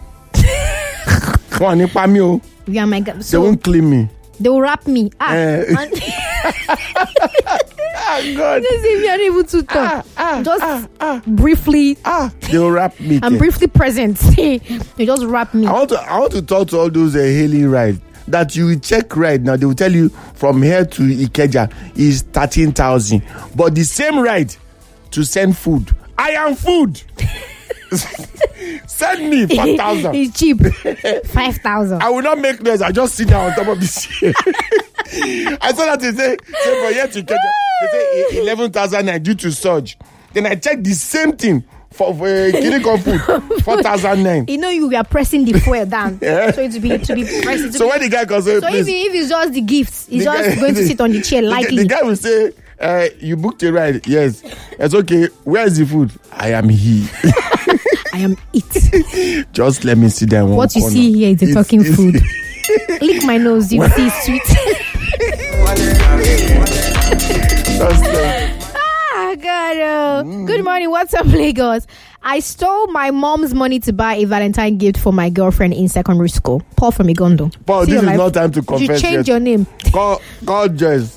Come on, nipa mi o. You are my. gu- They So won't claim me. they will wrap me. Ah. Eh. And- Ah, God. Just if you're able to talk, just briefly Ah, they will wrap me. and Ke. briefly present. You just wrap me. I want to. I want to talk to all those uh, hailing ride. that you will check right now, they will tell you from here to Ikeja is thirteen thousand. But the same ride to send food, I am food. Send me five thousand. It's cheap. five thousand. I will not make noise. I just sit down on top of this chair. I saw that they say, say for here to Ikeja, they say eleven thousand due to surge. Then I check the same thing for, for uh, clinical food, four thousand nine. You know you are pressing the fuel down. Yeah. So it to be to be pressing. To so be, when the guy comes, so if, if it's just the gifts, he's just guy, going to sit on the chair lightly. The, the guy will say, uh, "You booked a ride, yes, it's okay. Where is the food? I am here. I am it. Just let me sit down." What you corner. see here is the it's, talking it's, food. Lick my nose, you see sweet. Ah, God. Uh, mm. Good morning. What's up, Lagos? I stole my mom's money to buy a Valentine gift for my girlfriend in secondary school. Paul from Igondo. Paul, see this is life. not time to confess. You change yet. your name. Call, call Jess.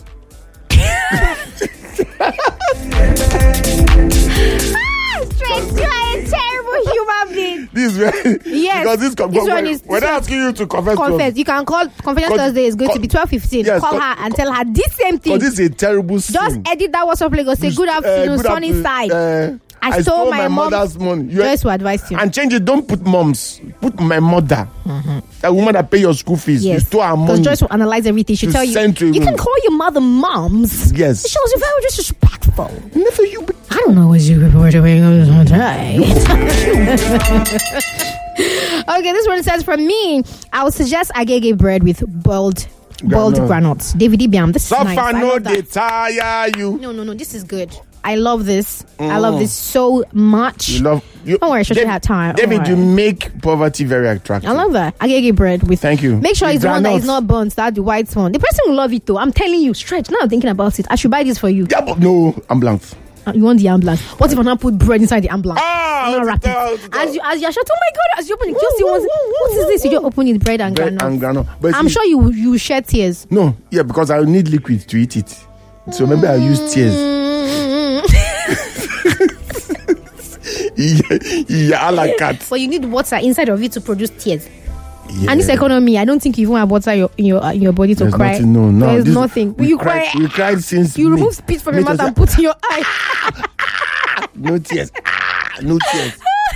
Straight, you are a terrible human being. This is very yes. Because this, com- this when, one is when I'm asking you to confess, confess. To You can call Confession Thursday is going call, to be twelve fifteen. Yes, call call, her and tell her this same thing. Because this is a terrible sin. Just edit that WhatsApp Lagos. Say good afternoon, uh, good sunny afternoon, side. Uh, I, I stole, stole my, my mom's mother's money. You just to advise you. And change it. Don't put moms. Put my mother. Mm-hmm. That woman that pay your school fees. Yes. You stole her money. Because Joyce will analyze everything. She'll tell you. You can call your mother moms. Yes. She was very disrespectful. Never you. Be- I don't know what you were doing all day. Okay, this one says from me, I would suggest agege bread with boiled boiled granules. David Ibiam, this is nice. I love that. Tire you. No, no, no. This is good. I love this. Mm. I love this so much. You love you. Don't worry, she should have time. David, right. you make poverty very attractive. I love that. Agege bread with. Thank you. Make sure with it's the one that is not burnt. That's the white one. The person will love it though. I'm telling you, stretch. Now I'm thinking about it. I should buy this for you. Yeah, but no, I'm blank. Uh, you want the ambulance? What if I not put bread inside the ambulance? Ah, I'm not wrap it. As you as you shut. Oh my God! As you open it, just see what, what is this? You just open it, bread and bread granola. and granola. But I'm see, sure you you shed tears. No, yeah, because I need liquid to eat it. So maybe I use tears. yeah, yeah, I like cat. But you need water inside of it to produce tears. Yeah. And this economy, I don't think you even have water in your in your, uh, in your body to There's cry. Nothing, no, no. There's this, nothing. We you cried, cry. We cried since you May. remove spit from May your mouth and put in your eye. No tears. No tears.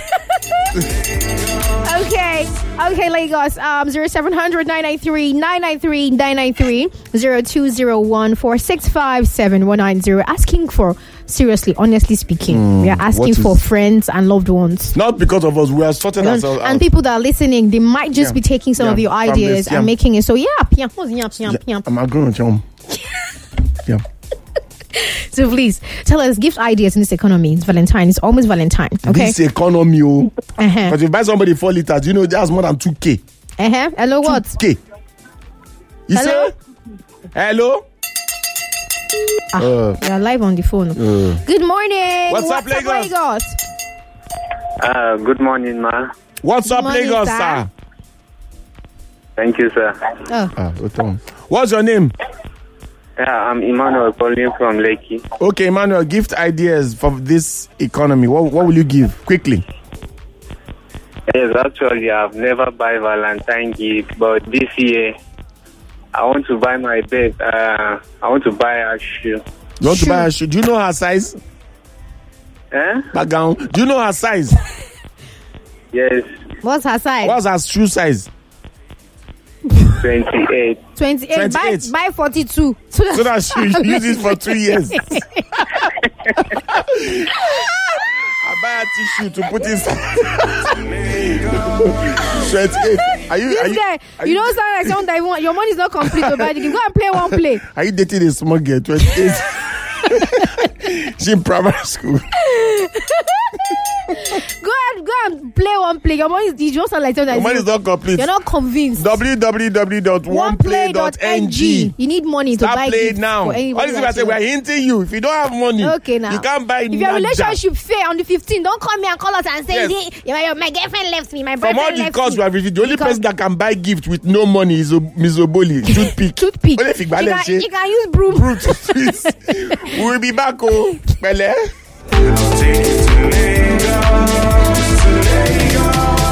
Okay, okay, Lagos. Um, zero seven hundred nine nine three nine nine three nine nine three zero two zero one four six five seven one nine zero. Asking for seriously, honestly speaking, mm, we are asking for friends and loved ones. Not because of us. We are sorting and, ourselves out. And people that are listening, they might just yeah. be taking some yeah. of your ideas and making it. So yeah, yeah, yeah, yeah, yeah. I'm agreeing. Yeah. So please tell us gift ideas in this economy. It's Valentine. It's almost Valentine. Okay. This economy, oh. Uh-huh. But if you buy somebody four liters, you know that's more than two k. Uh huh. Hello, what? two k. You hello. Say? Hello. Ah, uh, you are live on the phone. Uh, good morning. What's, What's up, Lagos? Up, Lagos? Uh, good morning, ma. What's good up, morning, Lagos, sir? sir? Thank you, sir. Oh. Ah, what's your name? Yeah, I'm Emmanuel calling from Lekki. Okay, Emmanuel, gift ideas for this economy. What, what will you give? Quickly. Yes, actually, I've never buy Valentine gift, but this year, I want to buy my babe. Uh, I want to buy a shoe. You want shoe. to buy a shoe? Do you know her size? Eh? Background. Do you know her size? Yes. What's her size? What's her shoe size? twenty-eight. twenty-eight. Buy, buy forty-two. So that, so that she use it for two years. I buy a tissue to put inside. twenty-eight. Are you? This are you, guy, are you you don't sound like someone that you want. Your money is not complete to buy the game. Go and play one play. Are you dating a small girl? twenty-eight. She in primary school. Go and go and play one play. Your money is you don't sound like someone that Your money is not complete. You're not convinced. w w w dot one play dot n g. You need money Start to buy playing gifts now. for anybody. All this I say, we're hinting you. If you don't have money, okay, now you can't buy. If your relationship fail on the fifteenth, don't call me and call us and say, yes. my, my girlfriend left me, my From boyfriend left me. all the calls we have reviewed, the only because person that can buy gift with no money is Miz Oboli. Toothpick. Toothpick. Only if you can, you can use broom. Broom to twist. We'll be back, oh. Bele. I'll take you to Lagos, to Lagos.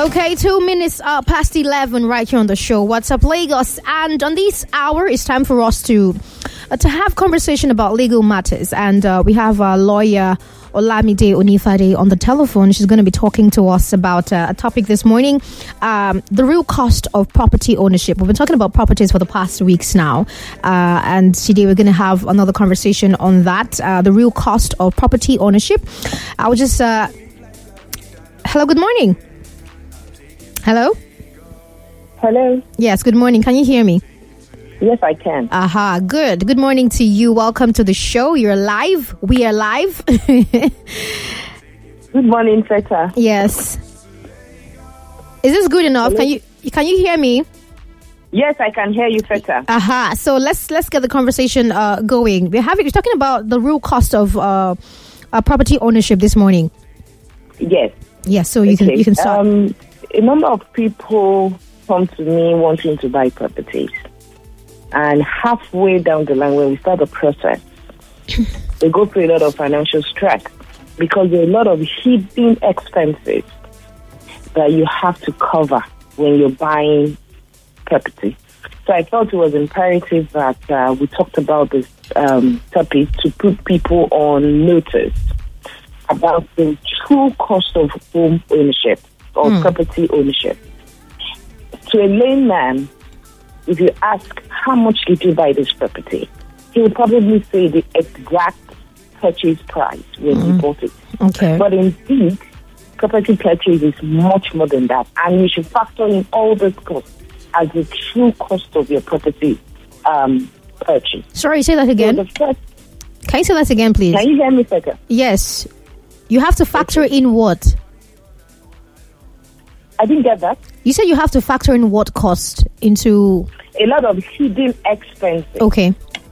Okay, two minutes uh, past eleven right here on the show. What's up, Lagos? And on this hour, it's time for us to uh, to have conversation about legal matters. And uh, we have a lawyer, Olamide Onifade, on the telephone. She's going to be talking to us about uh, a topic this morning, um, the real cost of property ownership. We've been talking about properties for the past weeks now. Uh, and today we're going to have another conversation on that, uh, the real cost of property ownership. I was just... Uh, hello, good morning. Hello? Hello? Yes, good morning. Can you hear me? Yes, I can. Aha, good. Good morning to you. Welcome to the show. You're live. We are live. Good morning, Feta. Yes. Is this good enough? Hello? Can you can you hear me? Yes, I can hear you, Feta. Aha. So let's let's get the conversation uh, going. We're having we're talking about the real cost of uh, uh, property ownership this morning. Yes. Yes, so you okay. can you can start. Um, a number of people come to me wanting to buy properties. And halfway down the line, when we start the process, they go through a lot of financial stress because there are a lot of hidden expenses that you have to cover when you're buying property. So I felt it was imperative that uh, we talked about this um, topic to put people on notice about the true cost of home ownership or mm. property ownership. To a layman, if you ask, how much did you buy this property? He would probably say the exact purchase price when mm. he bought it. Okay. But indeed, property purchase is much more than that. And you should factor in all those costs as the true cost of your property um, purchase. Sorry, say that again. So the first, can you say that again, please? Can you hear me, second? Yes. You have to factor okay. in what? I didn't get that. You said you have to factor in what cost into... A lot of hidden expenses. Okay.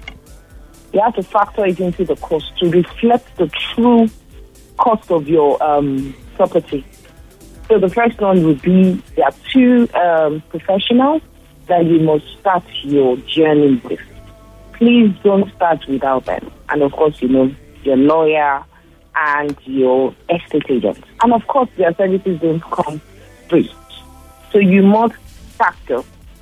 You have to factor it into the cost to reflect the true cost of your um, property. So the first one would be there are two um, professionals that you must start your journey with. Please don't start without them. And of course, you know, your lawyer and your estate agent. And of course, their services don't come free. So you must factor,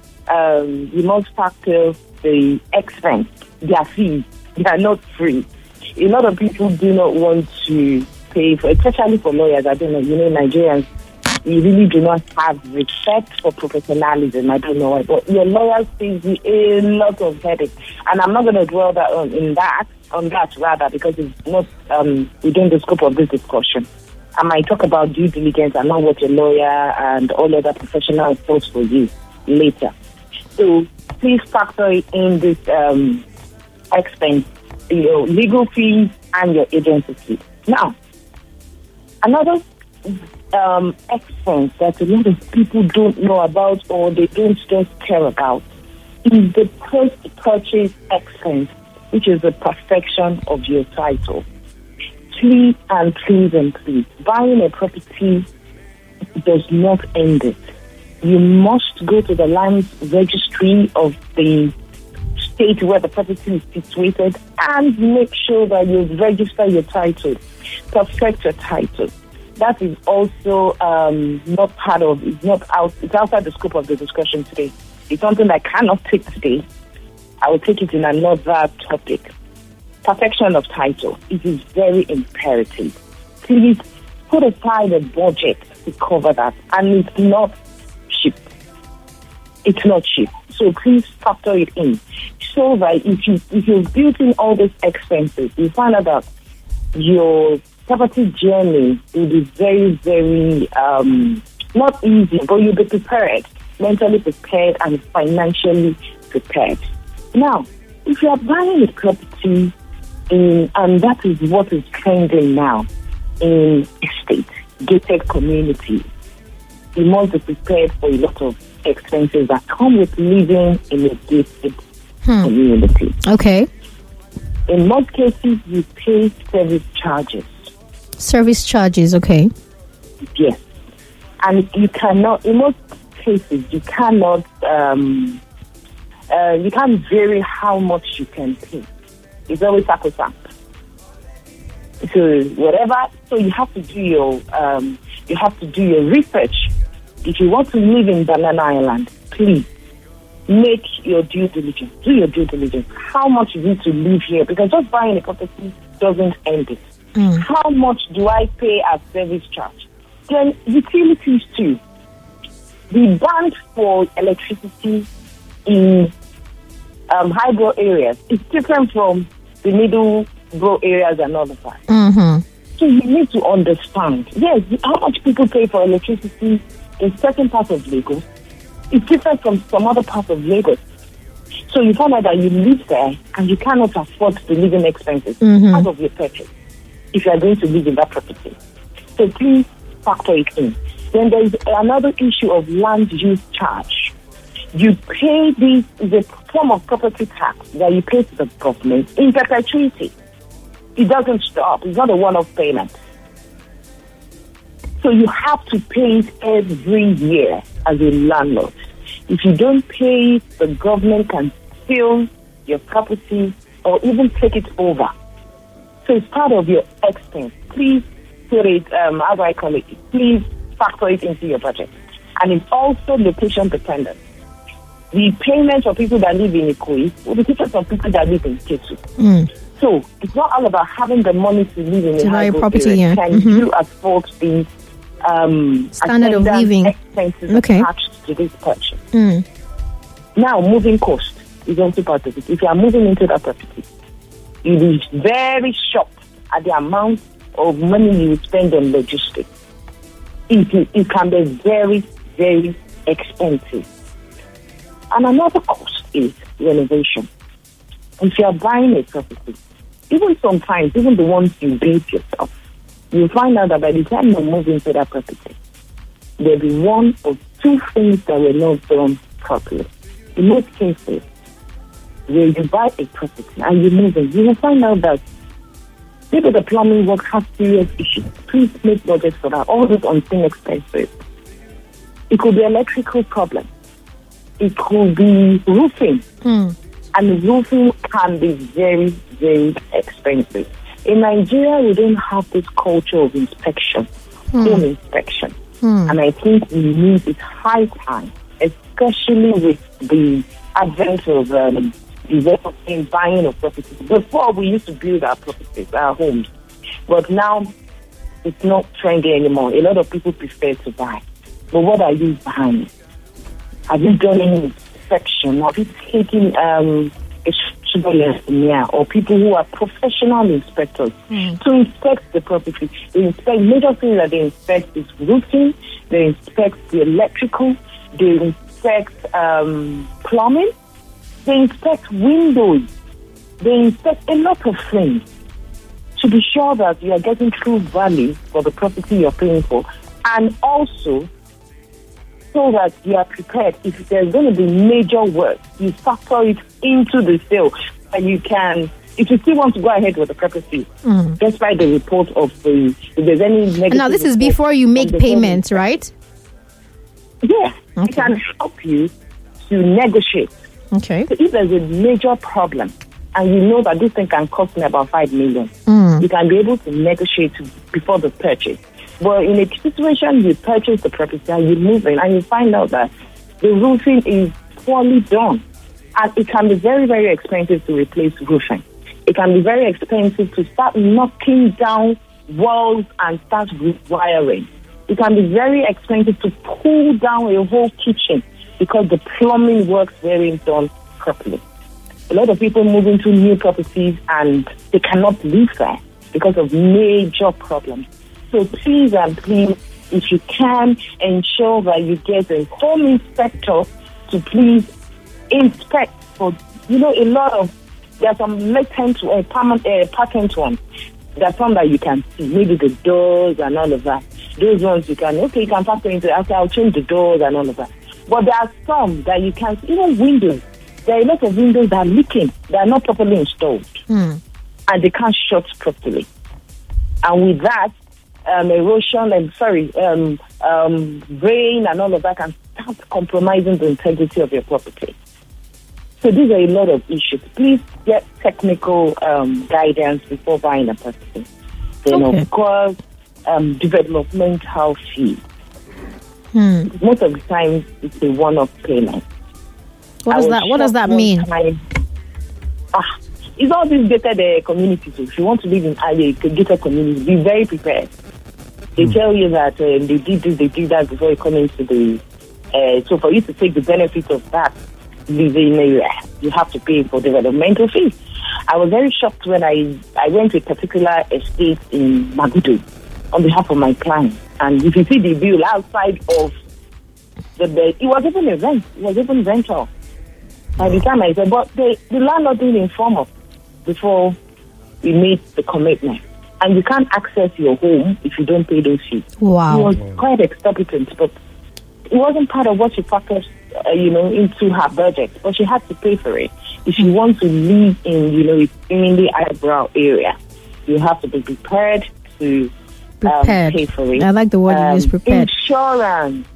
um, you must factor the expense, their fees. They are not free. A lot of people do not want to pay for, especially for lawyers. I don't know, you know, Nigerians, we really do not have respect for professionalism. I don't know why, but your lawyers save you a lot of headache. And I'm not going to dwell that on in that, on that rather, because it's not um, within the scope of this discussion. I might talk about due diligence and not what a lawyer and all other professionals post for you later. So please factor in this um, expense, your legal fees and your agency fees. Now, another um, expense that a lot of people don't know about or they don't just care about is the post-purchase expense, which is the perfection of your title. Please and please and please, buying a property does not end it. You must go to the land registry of the state where the property is situated and make sure that you register your title, perfect your title. That is also um, not part of, it's not out, it's outside the scope of the discussion today. It's something I cannot take today. I will take it in another topic. Perfection of title. It is very imperative. Please put aside a budget to cover that. And it's not cheap. It's not cheap. So please factor it in. So that if, you, if you're built in all these expenses, you find out that your property journey will be very, very, um, not easy, but you'll be prepared, mentally prepared and financially prepared. Now, if you are buying a property, In, and that is what is trending now in estate, gated communities. You must be prepared for a lot of expenses that come with living in a gated hmm. community. Okay. In most cases, you pay service charges. Service charges, okay. Yes. And you cannot, in most cases, you cannot, um, uh, you can't vary how much you can pay. It's always sacrosanct. So whatever, so you have to do your, um, you have to do your research if you want to live in Banana Island, please make your due diligence. Do your due diligence. How much is it to live here? Because just buying a property doesn't end it. Mm. How much do I pay as service charge? Then utilities too. The band for electricity in um, high-brow areas is different from the middle-brow areas and all of that. Mm-hmm. So you need to understand, yes, how much people pay for electricity in certain parts of Lagos is different from some other parts of Lagos. So you find out that you live there and you cannot afford the living expenses Mm-hmm. out of your purchase if you are going to live in that property. So please factor it in. Then there is another issue of land use charge. You pay this, the form of property tax that you pay to the government in perpetuity. It doesn't stop. It's not a one-off payment. So you have to pay it every year as a landlord. If you don't pay it, the government can steal your property or even take it over. So it's part of your expense. Please put it, um, how do I call it? Please factor it into your budget. And it's also location dependent. The payment for people that live in Ikoyi will be different from people that live in Ketu. Mm. So it's not all about having the money to live in To a buy a high property, area. yeah. Can Mhm. you afford the um, Standard of attendant living. expenses Okay. attached to this purchase? Mm. Now, moving cost is also part of it. If you are moving into that property, you'll be very shocked at the amount of money you will spend on logistics. It, it can be very, very expensive. And another cost is renovation. If you are buying a property, even sometimes, even the ones you build yourself, you'll find out that by the time you move into that property, there'll be one or two things that were not done properly. In most cases, where you buy a property and you move in, you will find out that maybe the plumbing work has serious issues. Please make budget for that. All those unseen expenses. It could be electrical problem. It could be roofing. Mm. And roofing can be very, very expensive. In Nigeria, we don't have this culture of inspection, Mm. home inspection. Mm. And I think we need it high time, especially with the advent of um, developing, buying of properties. Before, we used to build our properties, our homes. But now, it's not trendy anymore. A lot of people prefer to buy. But what are you buying? Have you done any inspection? Have you taken um, a structural engineer or people who are professional inspectors Mm. to inspect the property? They inspect, major things that they inspect is roofing, they inspect the electrical, they inspect um, plumbing, they inspect windows, they inspect a lot of things to be sure that you are getting true value for the property you're paying for, and also so that you are prepared if there's going to be major work, you factor it into the sale, and you can, if you still want to go ahead with the property, Mm. despite the report of the, if there's any negative. And now this is report before you from make the payments, government. right? Yeah, Okay. it can help you to negotiate. Okay. So if there's a major problem and you know that this thing can cost me about five million, Mm. you can be able to negotiate before the purchase. But in a situation you purchase the property and you move in and you find out that the roofing is poorly done, and it can be very, very expensive to replace roofing. It can be very expensive to start knocking down walls and start rewiring. It can be very expensive to pull down a whole kitchen because the plumbing works weren't done properly. A lot of people move into new properties and they cannot live there because of major problems. So please and please, if you can, ensure that you get a home inspector to please inspect for, you know, a lot of, there are some latent, uh, permanent, uh, patent ones. There are some that you can see, maybe the doors and all of that. Those ones you can, okay, you can factor into, okay, I'll change the doors and all of that. But there are some that you can see, even windows. There are a lot of windows that are leaking, they are not properly installed, Mm. and they can't shut properly. And with that, um, erosion and sorry, um, um, rain and all of that can start compromising the integrity of your property. So these are a lot of issues. Please get technical um, guidance before buying a property. Then Okay. of course, um, developmental fee. Hmm. Most of the time, it's a one-off payment. What I does was that What does shocked that mean? one time- Ah, it's all these gated uh, communities. So if you want to live in a gated community, be very prepared. They tell you that uh, they did this, they did that before you come into the. Uh, so for you to take the benefit of that living area, you have to pay for developmental fees. I was very shocked when I I went to a particular estate in Magudu on behalf of my client, and if you see the bill outside of the bed, it was even a rent. It was even rental. By the time I said, but the, the landlord didn't inform us before we made the commitment. And you can't access your home if you don't pay those fees. Wow. It was quite exorbitant, but it wasn't part of what she factored, uh, you know, into her budget. But she had to pay for it. If you want to live in, you know, in the eyebrow area, you have to be prepared to um, Prepared. pay for it. I like the word you use, prepared. Insurance.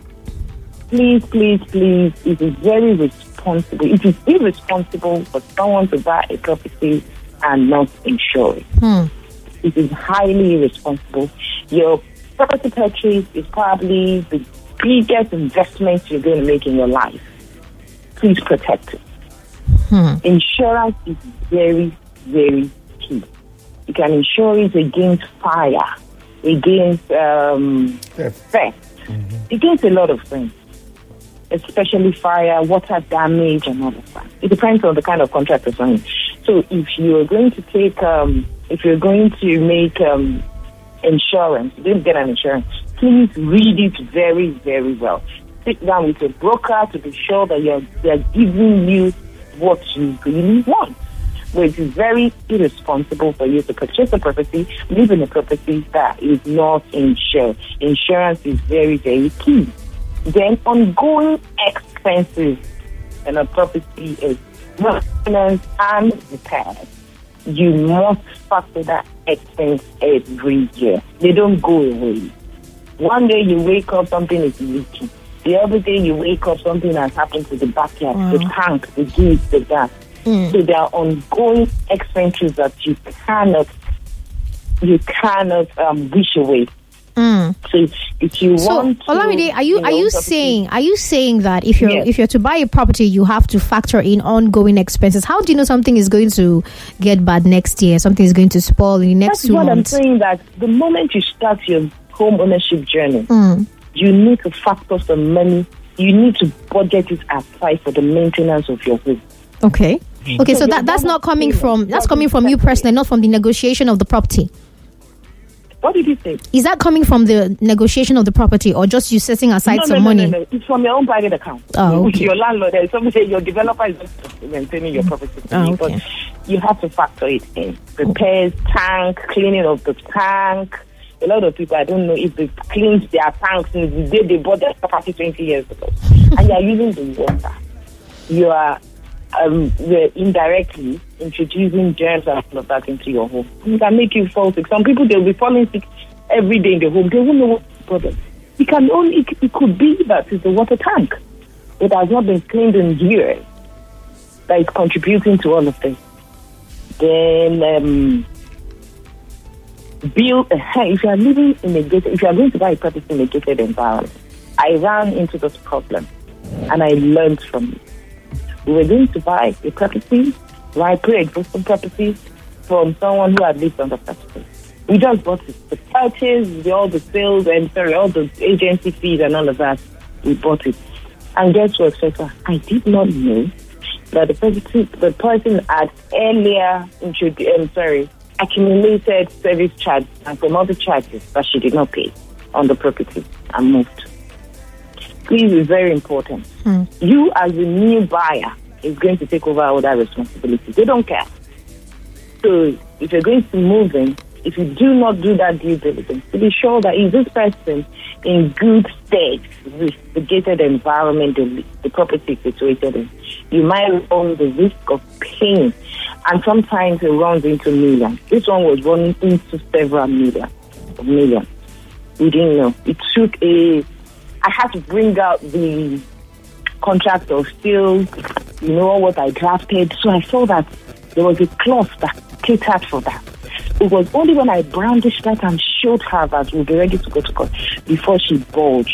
Please, please, please, it is very responsible. It is irresponsible for someone to buy a property and not insure it. Hmm. It is highly irresponsible. Your property purchase is probably the biggest investment you're going to make in your life. Please protect it. Hmm. Insurance is very, very key. You can insure it against fire, against um, theft, against a lot of things, especially fire, water damage, and all of that. It depends on the kind of contract you're signing. So if you're going to take, um, if you're going to make um, insurance, you didn't get an insurance, please read it very, very well. Sit down with a broker to be sure that you're they're giving you what you really want. But it is very irresponsible for you to purchase a property, live in a property that is not insured. Insurance is very, very key. Then ongoing expenses in a property is maintenance and repairs. You must factor that expense every year. They don't go away. One day you wake up, something is leaking. The other day you wake up, something has happened to the backyard, Wow. the tank, the gate, the gas. Mm. So there are ongoing expenses that you cannot, you cannot um, wish away. Mm. So if, if you So, want to, Olamide, are you know, are you property- saying are you saying that if you're Yes. if you're to buy a property, you have to factor in ongoing expenses? How do you know something is going to get bad next year? Something is going to spoil in the next That's two what months? I'm saying, that the moment you start your home ownership journey, Mm. you need to factor some money. You need to budget it aside for the maintenance of your home. Okay. Okay, so So that you're that's not not coming paying from it. that's You're coming from you separate. personally, not from the negotiation of the property. What did you say? Is that coming from the negotiation of the property, or just you setting aside no, some no, no, money? No, no, it's from your own private account. Oh, okay. Your landlord, there is somebody, your developer is just maintaining your property. Oh, okay. But you have to factor it in. Repairs, tank, cleaning of the tank. A lot of people, I don't know if they cleaned their tanks since the day they bought their property twenty years ago. And you are using the water. You are um, you're indirectly introducing germs and all of that into your home. It can make you fall sick. Some people, they'll be falling sick every day in the home. They won't know what's the problem. It can only, it, it could be that it's the water tank that has not been cleaned in years that is contributing to all of this. Then, um, build, uh, if you are living in a gated, if you are going to buy a property in a gated environment, I ran into this problem and I learned from it. We were going to buy a property, right, pre-existing property from someone who had lived on the property. We just bought it. The purchase, the, all the sales, and sorry, all the agency fees and all of that, we bought it. And guess what, Fesa? I did not know that the person, the person had earlier introduced, um, sorry, accumulated service charges and some other charges that she did not pay on the property and moved. Please, is very important. Hmm. You, as a new buyer, is going to take over all that responsibility. They don't care. So, if you're going to move in, if you do not do that due diligence, to be sure that is this person in good state with the gated environment the, the property is situated in, you might run the risk of paying, and sometimes it runs into millions. This one was running into several millions, millions. We didn't know. It took a. I had to bring out the contract of sales, you know, what I drafted. So I saw that there was a clause that catered for that. It was only when I brandished that and showed her that we'll be ready to go to court before she bulged.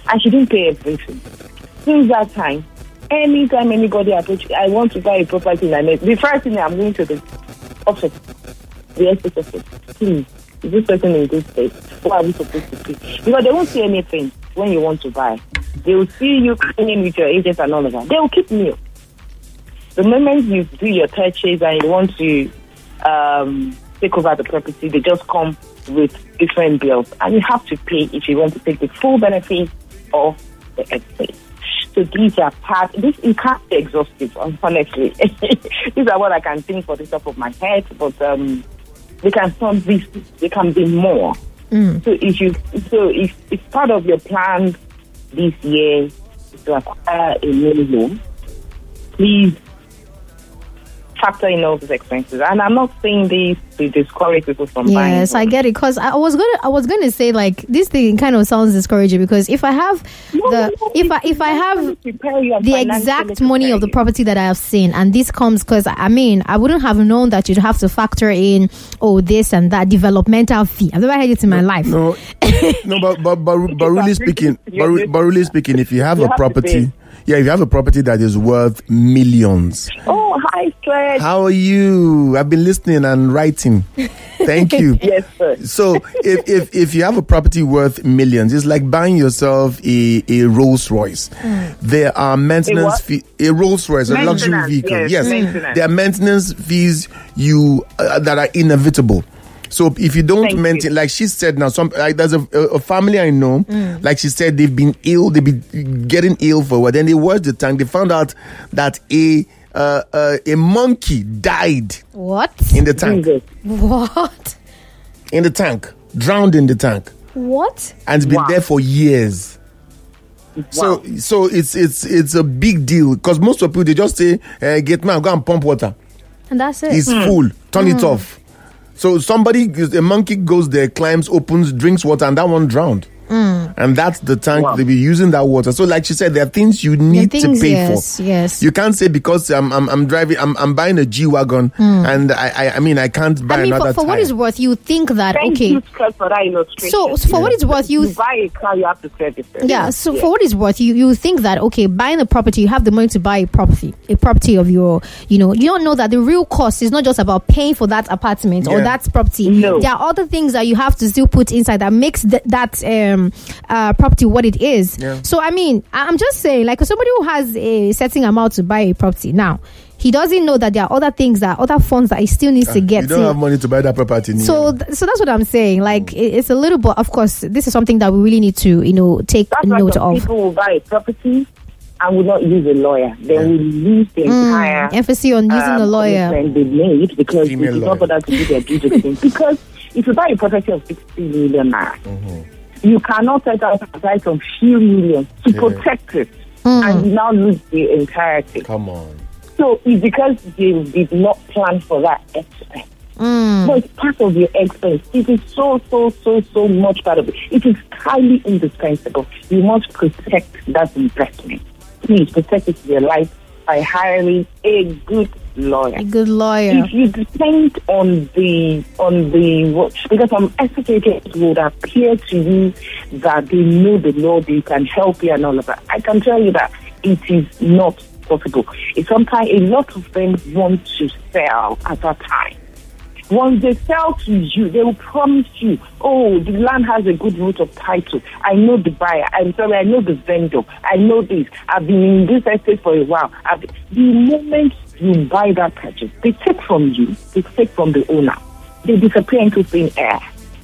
and she didn't pay everything. Since that time, anytime anybody approaches, I want to buy a property in America, the first thing I'm going to the office, the estate office, please, is this person in this state? What are we supposed to pay? Because they won't see anything when you want to buy. They will see you coming in with your agent and all of that. They will keep you. The moment you do your purchase and you want to um, take over the property, they just come with different bills, and you have to pay if you want to take the full benefit of the estate. So these are part. This you can't be exhaustive, honestly. These are what I can think for the top of my head, but um, they can some be they can be more. Mm. So if you so if it's part of your plan this year to acquire a new home, please factor in all these expenses. And I'm not saying this to discourage people from yes, buying. Yes, I get it. Because I was gonna, I was gonna say like this thing kind of sounds discouraging because if I have no, the, no, if I if I have the exact money of the property that I have seen, and this comes because I mean I wouldn't have known that you'd have to factor in oh this and that developmental fee. I've never heard it in my life. No, no, but but but, but really speaking, but, but really speaking, if you have you a have property. Yeah, if you have a property that is worth millions. Oh, hi, Fred. How are you? I've been listening and writing. Thank you. Yes, sir. So, if, if if you have a property worth millions, it's like buying yourself a, a Rolls Royce. Mm. There are maintenance fees. A Rolls Royce, a luxury vehicle. Yes, yes. There are maintenance fees you uh, that are inevitable. So if you don't Thank maintain, you. like she said now, some like there's a, a family I know, mm. like she said, they've been ill, they've been getting ill for a while. Then they watched the tank. They found out that a uh, uh, a monkey died. What? In the tank. What? In the tank, drowned in the tank. What? And it's been wow. there for years. Wow. So so it's it's it's a big deal because most of people they just say, uh, "Get man, go and pump water," and that's it. It's mm. full. Turn mm. it off. So somebody, a monkey goes there, climbs, opens, drinks water, and that one drowned. Mm. And that's the tank wow. they be using that water. So, like she said, there are things you need things, to pay yes, for. Yes, you can't say because I'm I'm, I'm driving, I'm I'm buying a G wagon, mm. and I, I I mean I can't buy I mean, another. For, for what it's worth, you think that Thank okay. You for that illustration. So, so for yeah. what it's worth, you, you buy a car, you have to credit it. Yeah. So yeah. for what it's worth, you you think that okay, buying a property, you have the money to buy a property, a property of your, you know, you don't know that the real cost is not just about paying for that apartment yeah. or that property. No. There are other things that you have to still put inside that makes th- that um uh. property what it is. Yeah. So I mean, I'm just saying, like somebody who has a certain amount to buy a property now, he doesn't know that there are other things, that other funds that he still needs uh, to get. You don't to. have money to buy that property. So, th- so that's what I'm saying. Like, mm. it, it's a little bit. Of course, this is something that we really need to, you know, take that's note of. People will buy a property and will not use a lawyer. They yeah. will lose the mm. entire emphasis on using um, a lawyer. They made because it's not for that to do their due diligence. Because if you buy a property of sixty million naira. Mm-hmm. You cannot set out a price of few millions to yeah. protect it mm. and you now lose the entirety. Come on. So it's because they did not plan for that expense. Mm. But it's part of your expense. It is so, so, so, so much part of it. It is highly indispensable. You must protect that investment. Please protect it to your life by hiring a good lawyer. A good lawyer. If you depend on the on the because some estate agents would appear to you that they know the law, they can help you and all of that. I can tell you that it is not possible. It's sometimes a lot of them want to sell at that time. Once they sell to you, they will promise you, oh, the land has a good root of title. I know the buyer. I'm sorry, I know the vendor. I know this. I've been in this estate for a while. I've been, the moment you buy that purchase, they take from you, they take from the owner. They disappear into thin air.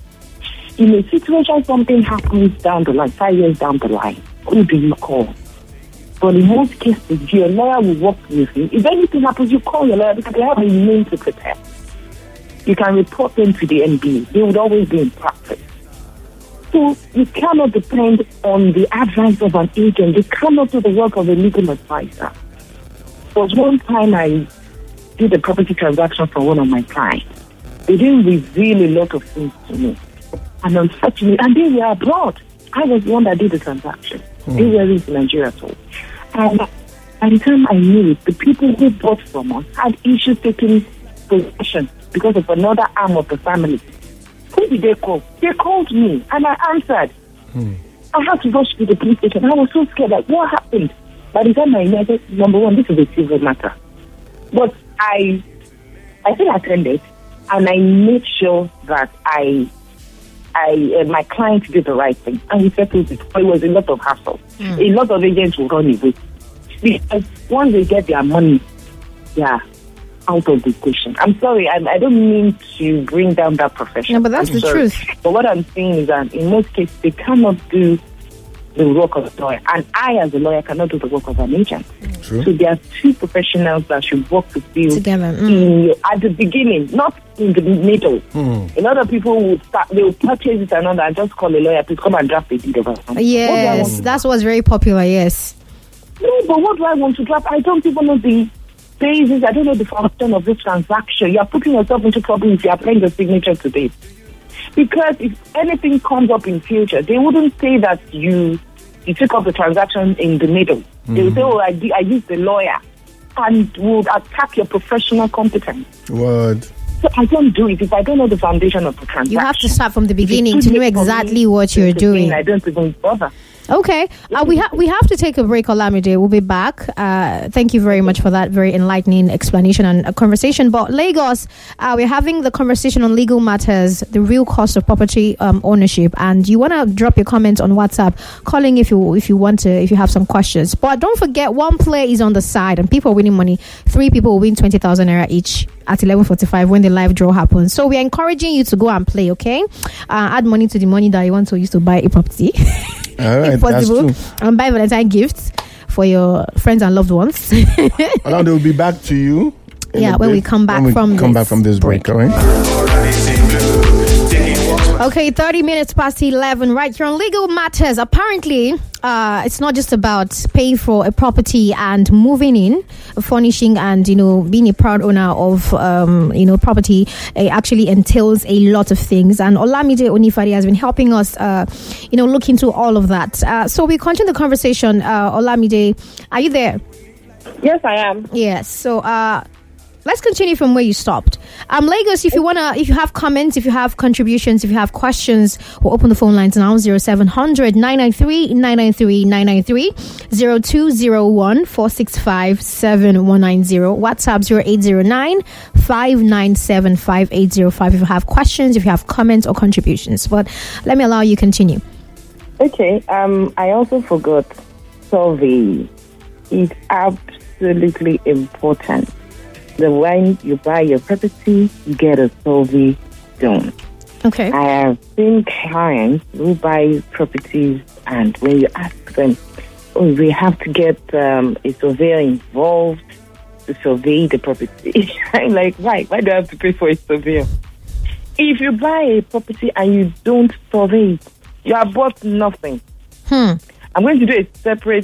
In a situation, something happens down the line, five years down the line, who do you call? But in most cases, your lawyer will work with you. If anything happens, you call your lawyer because they have a name to prepare. You can report them to the N B A. They would always be in practice. So you cannot depend on the advice of an agent. You cannot do the work of a legal advisor. There was one time I did a property transaction for one of my clients. They didn't reveal a lot of things to me. And unfortunately, and they were abroad. I was the one that did the transaction. Mm. They were in Nigeria too. And by the time I knew it, the people who bought from us had issues taking possession because of another arm of the family. Who did they call? They called me and I answered. Hmm. I had to rush to the police station. I was so scared. Like, what happened? By the time I knew, I said, number one, this is a civil matter. But I, I still attended, and I made sure that I, I, uh, my client did the right thing, and we settled it. It was a lot of hassle. Mm. A lot of agents will run away because once they get their money, yeah. out of the equation. I'm sorry, I, I don't mean to bring down that profession. No, but that's I'm the sorry. truth. But what I'm saying is that in most cases, they cannot do the work of a lawyer. And I, as a lawyer, cannot do the work of an agent. True. So there are two professionals that should work to field together mm. in your, at the beginning, not in the middle. Mm. A lot of people would start, they will purchase it and all that and just call a lawyer, please come and draft a deed of something. Yes, that's what's very popular, yes. No, but what do I want to draft? I don't even know the basis, I don't know the function of this transaction. You are putting yourself into trouble if you are paying the signature today. Because if anything comes up in future, they wouldn't say that you you took up the transaction in the middle. Mm-hmm. They will say, oh, I, I used the lawyer, and would attack your professional competence. Word. So I don't do it if I don't know the foundation of the transaction. You have to start from the beginning to know exactly what you're doing. I don't even bother. Okay, uh, we have we have to take a break, Olamide. We'll be back. Uh, thank you very much for that very enlightening explanation and uh, conversation. But Lagos, uh, we're having the conversation on legal matters, the real cost of property um, ownership, and you want to drop your comments on WhatsApp, calling if you if you want to, if you have some questions. But don't forget, one player is on the side, and people are winning money. Three people will win twenty thousand naira each at eleven forty-five when the live draw happens. So we're encouraging you to go and play. Okay, uh, add money to the money that you want to use to buy a property. All right, possible, that's true. and buy Valentine gifts for your friends and loved ones. Now they will be back to you. Yeah, when we come back we from come this back from this break, break. all right? Okay, thirty minutes past eleven, right here on Legal Matters. Apparently, uh, it's not just about paying for a property and moving in, furnishing, and you know being a proud owner of um, you know property. It actually entails a lot of things, and Olamide Onifade has been helping us, uh, you know, look into all of that. Uh, so we continue the conversation. Uh, Olamide, are you there? Yes, I am. Yes. So. Uh, Let's continue from where you stopped. Um, Lagos, if you wanna, if you have comments, if you have contributions, if you have questions, we'll open the phone lines now. Zero seven hundred nine nine three nine nine three nine nine three zero two zero one four six five seven one nine zero. WhatsApp zero eight zero nine five nine seven five eight zero five. If you have questions, if you have comments or contributions, but let me allow you continue. Okay. Um, I also forgot survey. It's absolutely important. The when you buy your property, you get a survey done. Okay. I have seen clients who buy properties, and when you ask them, oh, we have to get um, a surveyor involved to survey the property. I'm like, why? Why do I have to pay for a surveyor? If you buy a property and you don't survey it, you have bought nothing. Hmm. I'm going to do a separate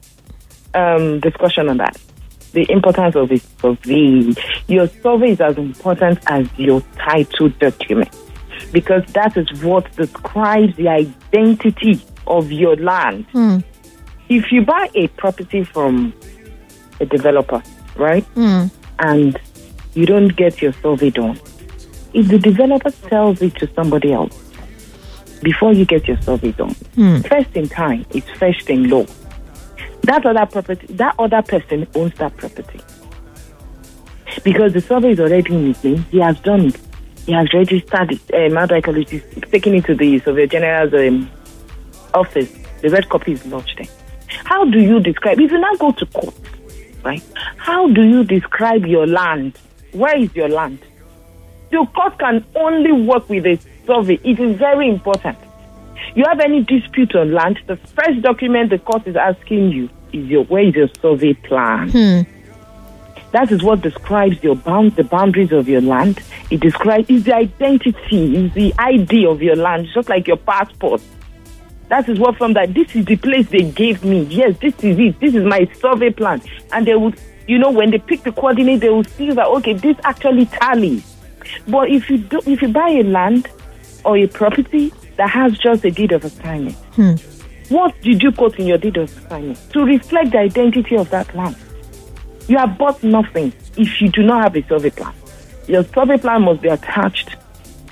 um, discussion on that. The importance of a survey. Your survey is as important as your title document, because that is what describes the identity of your land. Mm. If you buy a property from a developer, right, mm. and you don't get your survey done, if the developer sells it to somebody else before you get your survey done, mm. first in time, it's first in law. That other property, that other person owns that property. Because the survey is already in his name, he has done it. He has registered it, um, how do I call it, he's taken it to the Surveyor General's um, office. The red copy is lodged there. How do you describe, if you now go to court, right, how do you describe your land? Where is your land? The court can only work with a survey. It is very important. You have any dispute on land, the first document the court is asking you is your where is your survey plan. Hmm. That is what describes your bound the boundaries of your land. It describes is the identity, is the I D of your land, just like your passport. That is what from that this is the place they gave me. Yes, this is it. This is my survey plan. And they would, you know, when they pick the coordinate, they will see that okay, this actually tallies. But if you do, if you buy a land or a property that has just a deed of assignment, hmm. what did you quote in your deed of assignment to reflect the identity of that land? You have bought nothing if you do not have a survey plan. Your survey plan must be attached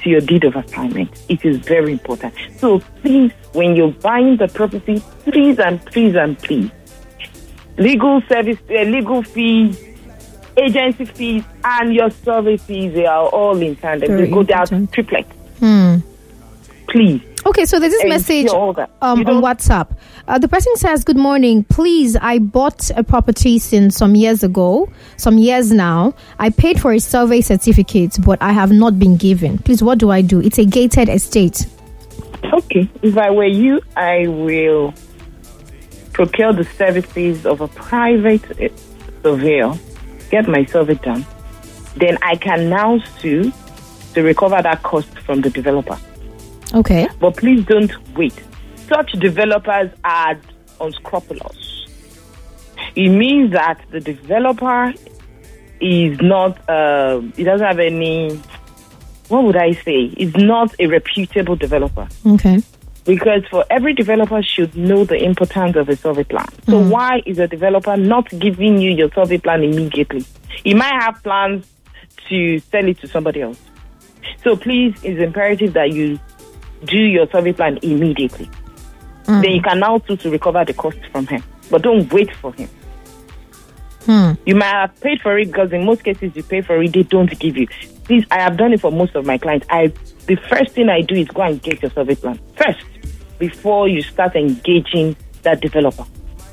to your deed of assignment. It is very important. So please, when you're buying the property, please and please and please, legal service, uh, legal fees, agency fees, and your survey fees, they are all in tandem. Very They go down important. triplet. Hmm. Please. Okay, so there's this And message see all that. um, You on don't- WhatsApp. Uh, the person says, "Good morning. Please, I bought a property since some years ago, some years now. I paid for a survey certificate, but I have not been given. Please, what do I do? It's a gated estate." Okay. If I were you, I will procure the services of a private uh, surveyor, get my survey done. Then I can now sue to recover that cost from the developer. Okay. But please don't wait. Such developers are unscrupulous. It means that the developer is not, uh, he doesn't have any, what would I say? Is not a reputable developer. Okay. Because for every developer should know the importance of a survey plan. So why is a developer not giving you your survey plan immediately? He might have plans to sell it to somebody else. So please, it's imperative that you do your survey plan immediately. Mm. Then you can now choose to recover the cost from him. But don't wait for him. Hmm. You might have paid for it because in most cases you pay for it, they don't give you. Please, I have done it for most of my clients. I the first thing I do is go and get your survey plan first before you start engaging that developer.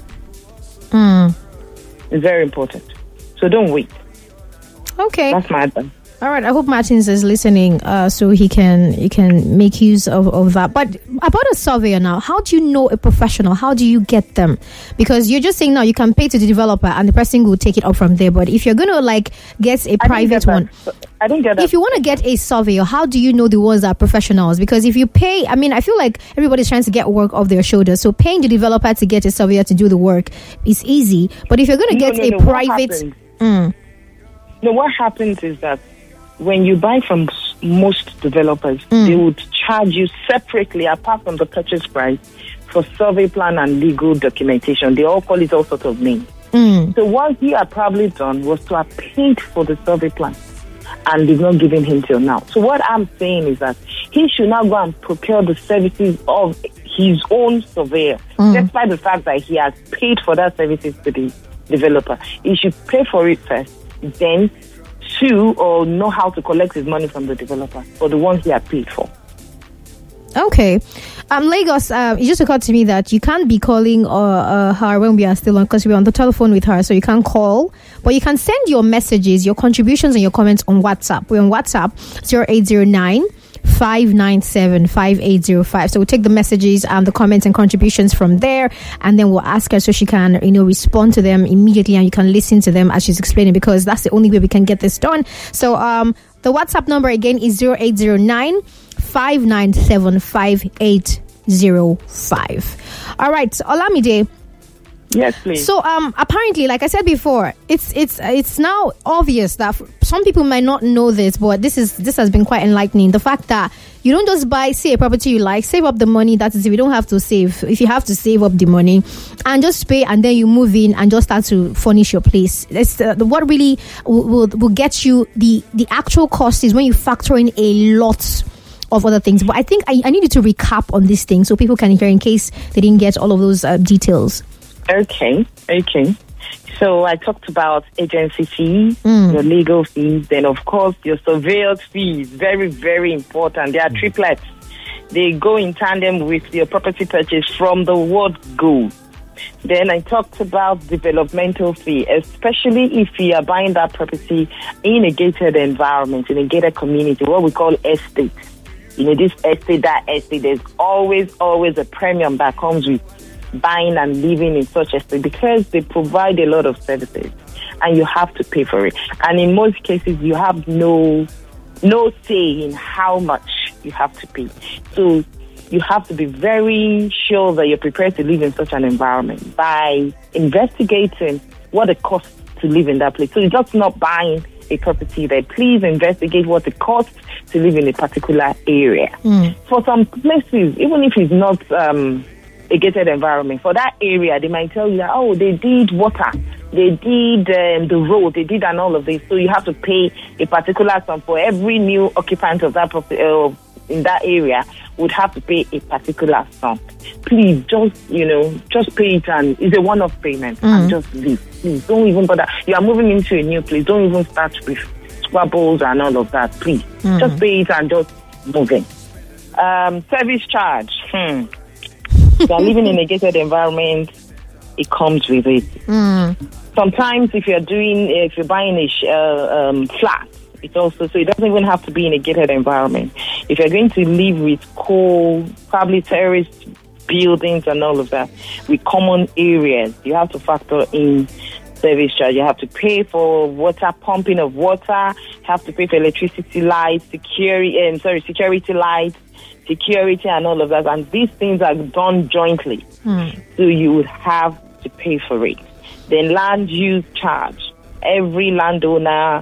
Hmm. It's very important. So don't wait. Okay. That's my advice. All right. I hope Martins is listening, uh, so he can he can make use of, of that. But about a surveyor now, how do you know a professional? How do you get them? Because you're just saying now you can pay to the developer and the person will take it up from there. But if you're going to like get a I didn't private get that. one, I didn't get that. if you want to get a surveyor, how do you know the ones that are professionals? Because if you pay, I mean, I feel like everybody's trying to get work off their shoulders. So paying the developer to get a surveyor to do the work is easy. But if you're going to No, get no, a no. What private, happens- Mm, No, what happens is that when you buy from s- most developers, Mm. they would charge you separately, apart from the purchase price, for survey plan and legal documentation. They all call it all sorts of names. mm, So what he had probably done was to have paid for the survey plan, and they've not given him till now. So what I'm saying is that he should now go and procure the services of his own surveyor, Mm. despite the fact that he has paid for that services to the developer. He should pay for it first, then sue or know how to collect his money from the developer for the one he had paid for. okay. Um, Lagos, uh, it just occurred to me that you can't be calling uh, uh, her when we are still on, because we're on the telephone with her, so you can't call. But you can send your messages, your contributions, and your comments on WhatsApp. We're on WhatsApp, zero eight zero nine, five nine seven, five eight zero five. So we'll take the messages and the comments and contributions from there, and then we'll ask her so she can, you know, respond to them immediately, and you can listen to them as she's explaining, because that's the only way we can get this done. So um, the WhatsApp number again is zero eight zero nine, five nine seven, five eight zero five. All right, Olamide. Yes, please. So um apparently, like I said before, it's it's it's now obvious that f- some people might not know this, but this is this has been quite enlightening. The fact that you don't just buy, say, a property you like, save up the money. That is, if you don't have to save, if you have to save up the money and just pay, and then you move in and just start to furnish your place. It's uh, what really will, will will get you the the actual cost is when you factor in a lot of other things. But I think I, I needed to recap on this thing so people can hear in case they didn't get all of those uh, details. Okay, okay. So I talked about agency fees, Mm. your legal fees, then of course your surveillance fees. Very, very important. They are triplets. They go in tandem with your property purchase from the word go. Then I talked about developmental fee, especially if you are buying that property in a gated environment, in a gated community, what we call estate. You know, this estate, that estate, there's always, always a premium that comes with buying and living in such estate, because they provide a lot of services and you have to pay for it. And in most cases, you have no no say in how much you have to pay. So you have to be very sure that you're prepared to live in such an environment by investigating what it costs to live in that place. So it's just not buying a property there. Please investigate what it costs to live in a particular area. Mm. For some places, even if it's not um, a gated environment, for that area, they might tell you that, oh, they did water they did um, the road, they did and all of this. So you have to pay a particular sum for every new occupant of that property uh, in that area would have to pay a particular sum. Please, just, you know, just pay it, and it's a one-off payment, mm. and just leave. Please, don't even bother. You are moving into a new place. Don't even start with squabbles and all of that. Please, mm. just pay it and just move in. Um, service charge. Hmm. You are living in a gated environment. It comes with it. Mm. Sometimes, if you're doing, if you're buying a sh- uh, um, flat, it also, so it doesn't even have to be in a gated environment. If you're going to live with coal, probably terrorist buildings and all of that, with common areas, you have to factor in service charge. You have to pay for water, pumping of water, you have to pay for electricity, lights, security, um, sorry, security lights, security and all of that. And these things are done jointly. Mm. So you would have to pay for it. Then land use charge. Every landowner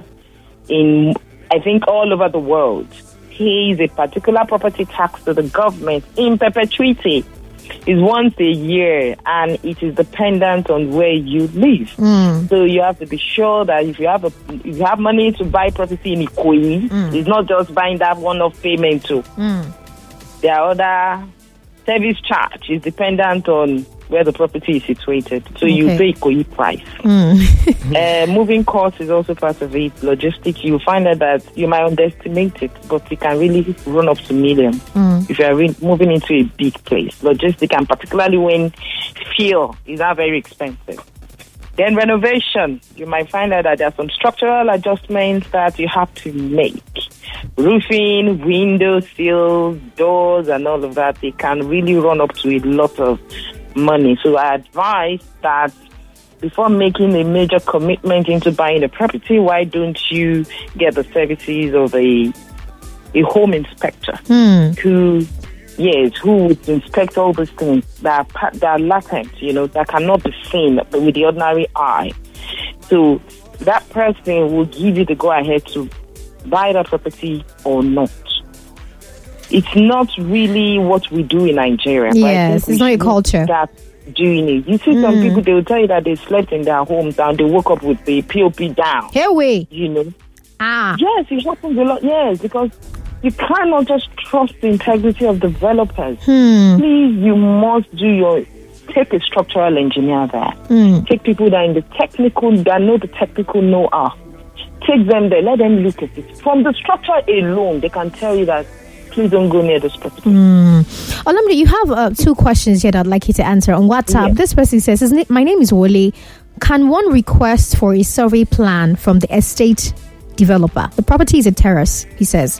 in, I think, all over the world pays a particular property tax to the government in perpetuity. It's once a year, and it is dependent on where you live. Mm. So you have to be sure that if you have a, if you have money to buy property in Ikoyi, mm. it's not just buying that one-off payment too. Mm. There are other service charge. It's dependent on where the property is situated. So okay. you pay Ikoyi price. Mm. uh, moving cost is also part of it. Logistics, you find out that you might underestimate it, but it can really run up to millions mm. if you are re- moving into a big place. Logistics, and particularly when fuel is not very expensive. Then renovation, you might find out that there are some structural adjustments that you have to make. Roofing, window sills, doors, and all of that, they can really run up to a lot of money. So I advise that before making a major commitment into buying a property, why don't you get the services of a a home inspector hmm. who, yes, who would inspect all these things that are, that are latent, you know, that cannot be seen with the ordinary eye. So that person will give you the go-ahead to buy that property or not. It's not really what we do in Nigeria. Yes, it's not a culture. That doing it. You see mm. some people, they will tell you that they slept in their homes and they woke up with the P O P down. Here we. You know. Ah. Yes, it happens a lot. Yes, because you cannot just trust the integrity of developers. Hmm. Please, you must do your, take a structural engineer there. Hmm. Take people that are in the technical, that know the technical know-how. Take them there, let them look at it. From the structure alone, they can tell you that please don't go near this property. Mm. Olamide, you have uh, two questions here that I'd like you to answer on WhatsApp. Yes. This person says, his name, my name is Wole. Can one request for a survey plan from the estate developer? The property is a terrace, he says.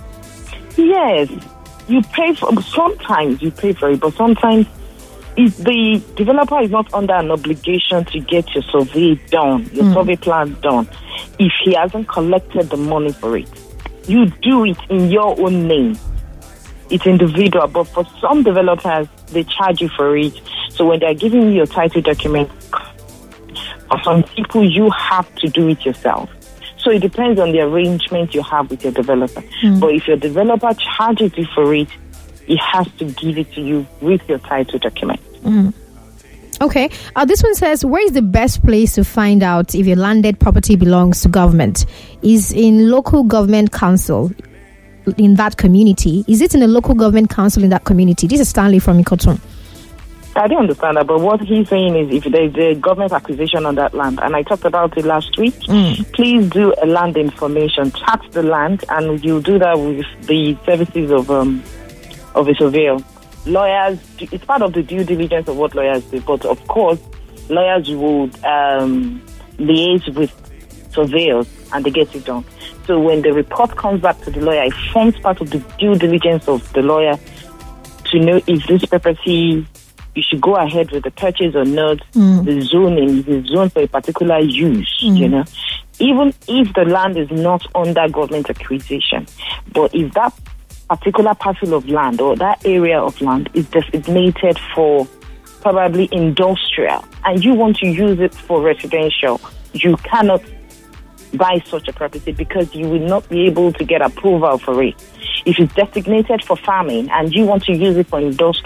Yes. You pay for, sometimes you pay for it, but sometimes if the developer is not under an obligation to get your survey done, your mm. survey plan done, if he hasn't collected the money for it. You do it in your own name. It's individual, but for some developers, they charge you for it. So when they're giving you your title document, for some people, you have to do it yourself. So it depends on the arrangement you have with your developer. Mm. But if your developer charges you for it, he has to give it to you with your title document. Mm. Okay. Uh, this one says, where is the best place to find out if your landed property belongs to government? Is in local government council in that community? Is it in a local government council in that community? This is Stanley from Ikotun. I don't understand that, but what he's saying is if there's a government acquisition on that land, and I talked about it last week, mm. please do a land information, chart the land, and you do that with the services of um, of a surveyor. Lawyers, it's part of the due diligence of what lawyers do, but of course, lawyers would um, liaise with surveyors and they get it done. So when the report comes back to the lawyer, it forms part of the due diligence of the lawyer to know if this property, you should go ahead with the purchase or not, mm. the zoning, the zone for a particular use, mm. you know. Even if the land is not under government acquisition, but if that particular parcel of land or that area of land is designated for probably industrial and you want to use it for residential, you cannot buy such a property because you will not be able to get approval for it. If it's designated for farming and you want to use it for industrial,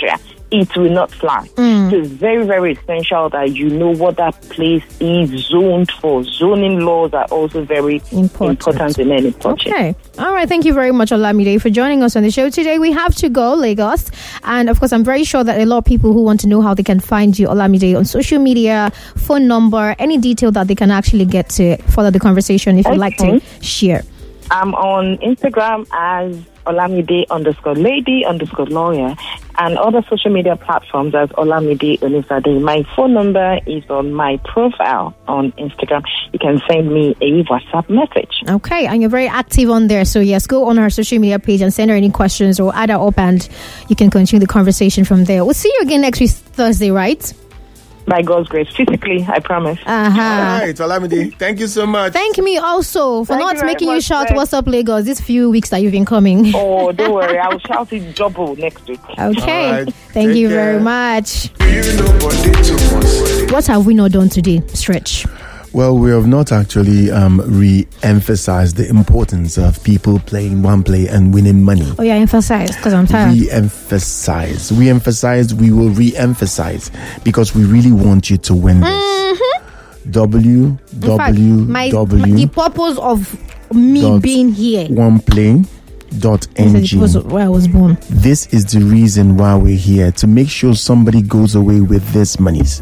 it will not fly. Mm. So it's very, very essential that you know what that place is zoned for. Zoning laws are also very Important. important in any project. Okay. All right. Thank you very much, Olamide, for joining us on the show today. We have to go, Lagos. And of course, I'm very sure that a lot of people who want to know how they can find you, Olamide, on social media, phone number, any detail that they can actually get to follow the conversation if you'd like to share. I'm on Instagram as Olamide underscore lady underscore lawyer and other social media platforms as Olamide Onisade. My phone number is on my profile on Instagram. You can send me a WhatsApp message. Okay, and you're very active on there. So yes, go on our social media page and send her any questions or add her up and you can continue the conversation from there. We'll see you again next week, Thursday, right? By God's grace, physically, I promise. Uh-huh. All right, Olamide, thank you so much. Thank me also for Thank not you very making you much, shout Greg. "What's up, Lagos" these few weeks that you've been coming. Oh, don't worry. I'll shout it double next week. Okay, All right, thank take you care. very much. You nobody too much. What have we not done today, Stretch? Well, we have not actually um, re-emphasized the importance of people playing one play and winning money. Oh yeah, emphasize because I'm tired. Re-emphasize. We emphasize. We will re-emphasize because we really want you to win this. Mm-hmm. W In fact, W my, my- W the purpose of me dot being here. one play dot This N is G. the purpose of where I was born. This is the reason why we're here, to make sure somebody goes away with this monies.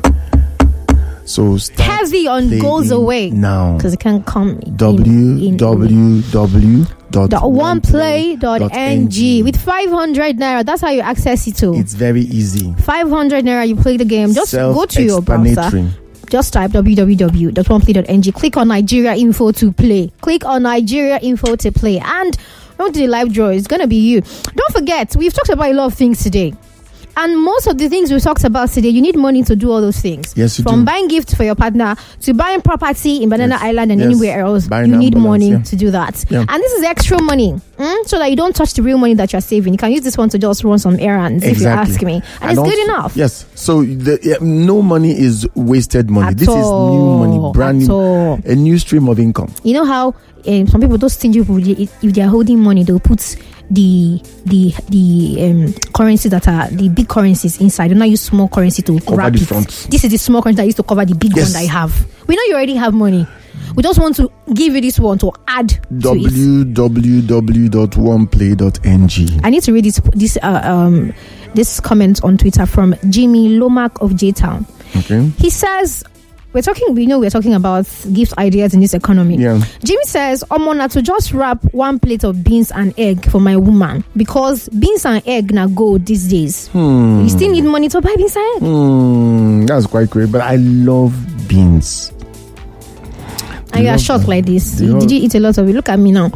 So start Heavy on playing goes away now. because it can come. in- W in- W W dot dot one play dot N G with five hundred naira. That's how you access it to. It's very easy. five hundred naira. You play the game. Just go to your browser. Self-explanatory. Just type w w w dot one play dot N G. Click on Nigeria info to play. Click on Nigeria info to play. And don't do the live draw. It's going to be you. Don't forget, we've talked about a lot of things today. And most of the things we talked about today, you need money to do all those things. Yes, you From do. buying gifts for your partner to buying property in Banana Yes. Island and Yes. anywhere else, Buying you need ambulance, money yeah. to do that. Yeah. And this is extra money, mm? so that you don't touch the real money that you're saving. You can use this one to just run some errands, if you Exactly. ask me. And, And it's also- good enough. Yes. So the, yeah, no money is wasted money. At this all. is new money, brand At new, all. a new stream of income. You know how um, some people, those stingy people, they- if they are holding money, they'll put the the the um, currency that are the big currencies inside. They don't use small currency to Cover wrap the it. front. This is the small currency that used to cover the big Yes. one that I have. We know you already have money. We just want to give you this one to add to it. W W W dot one play dot N G. I need to read this this uh, um this comment on Twitter from Jimmy Lomack of J Town. Okay. He says, we're talking, we know we're talking about gift ideas in this economy. Yeah. Jimmy says, I'm gonna to just wrap one plate of beans and egg for my woman because beans and egg na gold these days. Hmm. You still need money to buy beans and egg. Hmm. That's quite great, but I love beans. And you are love short them. like this. They Did love- you eat a lot of it? Look at me now.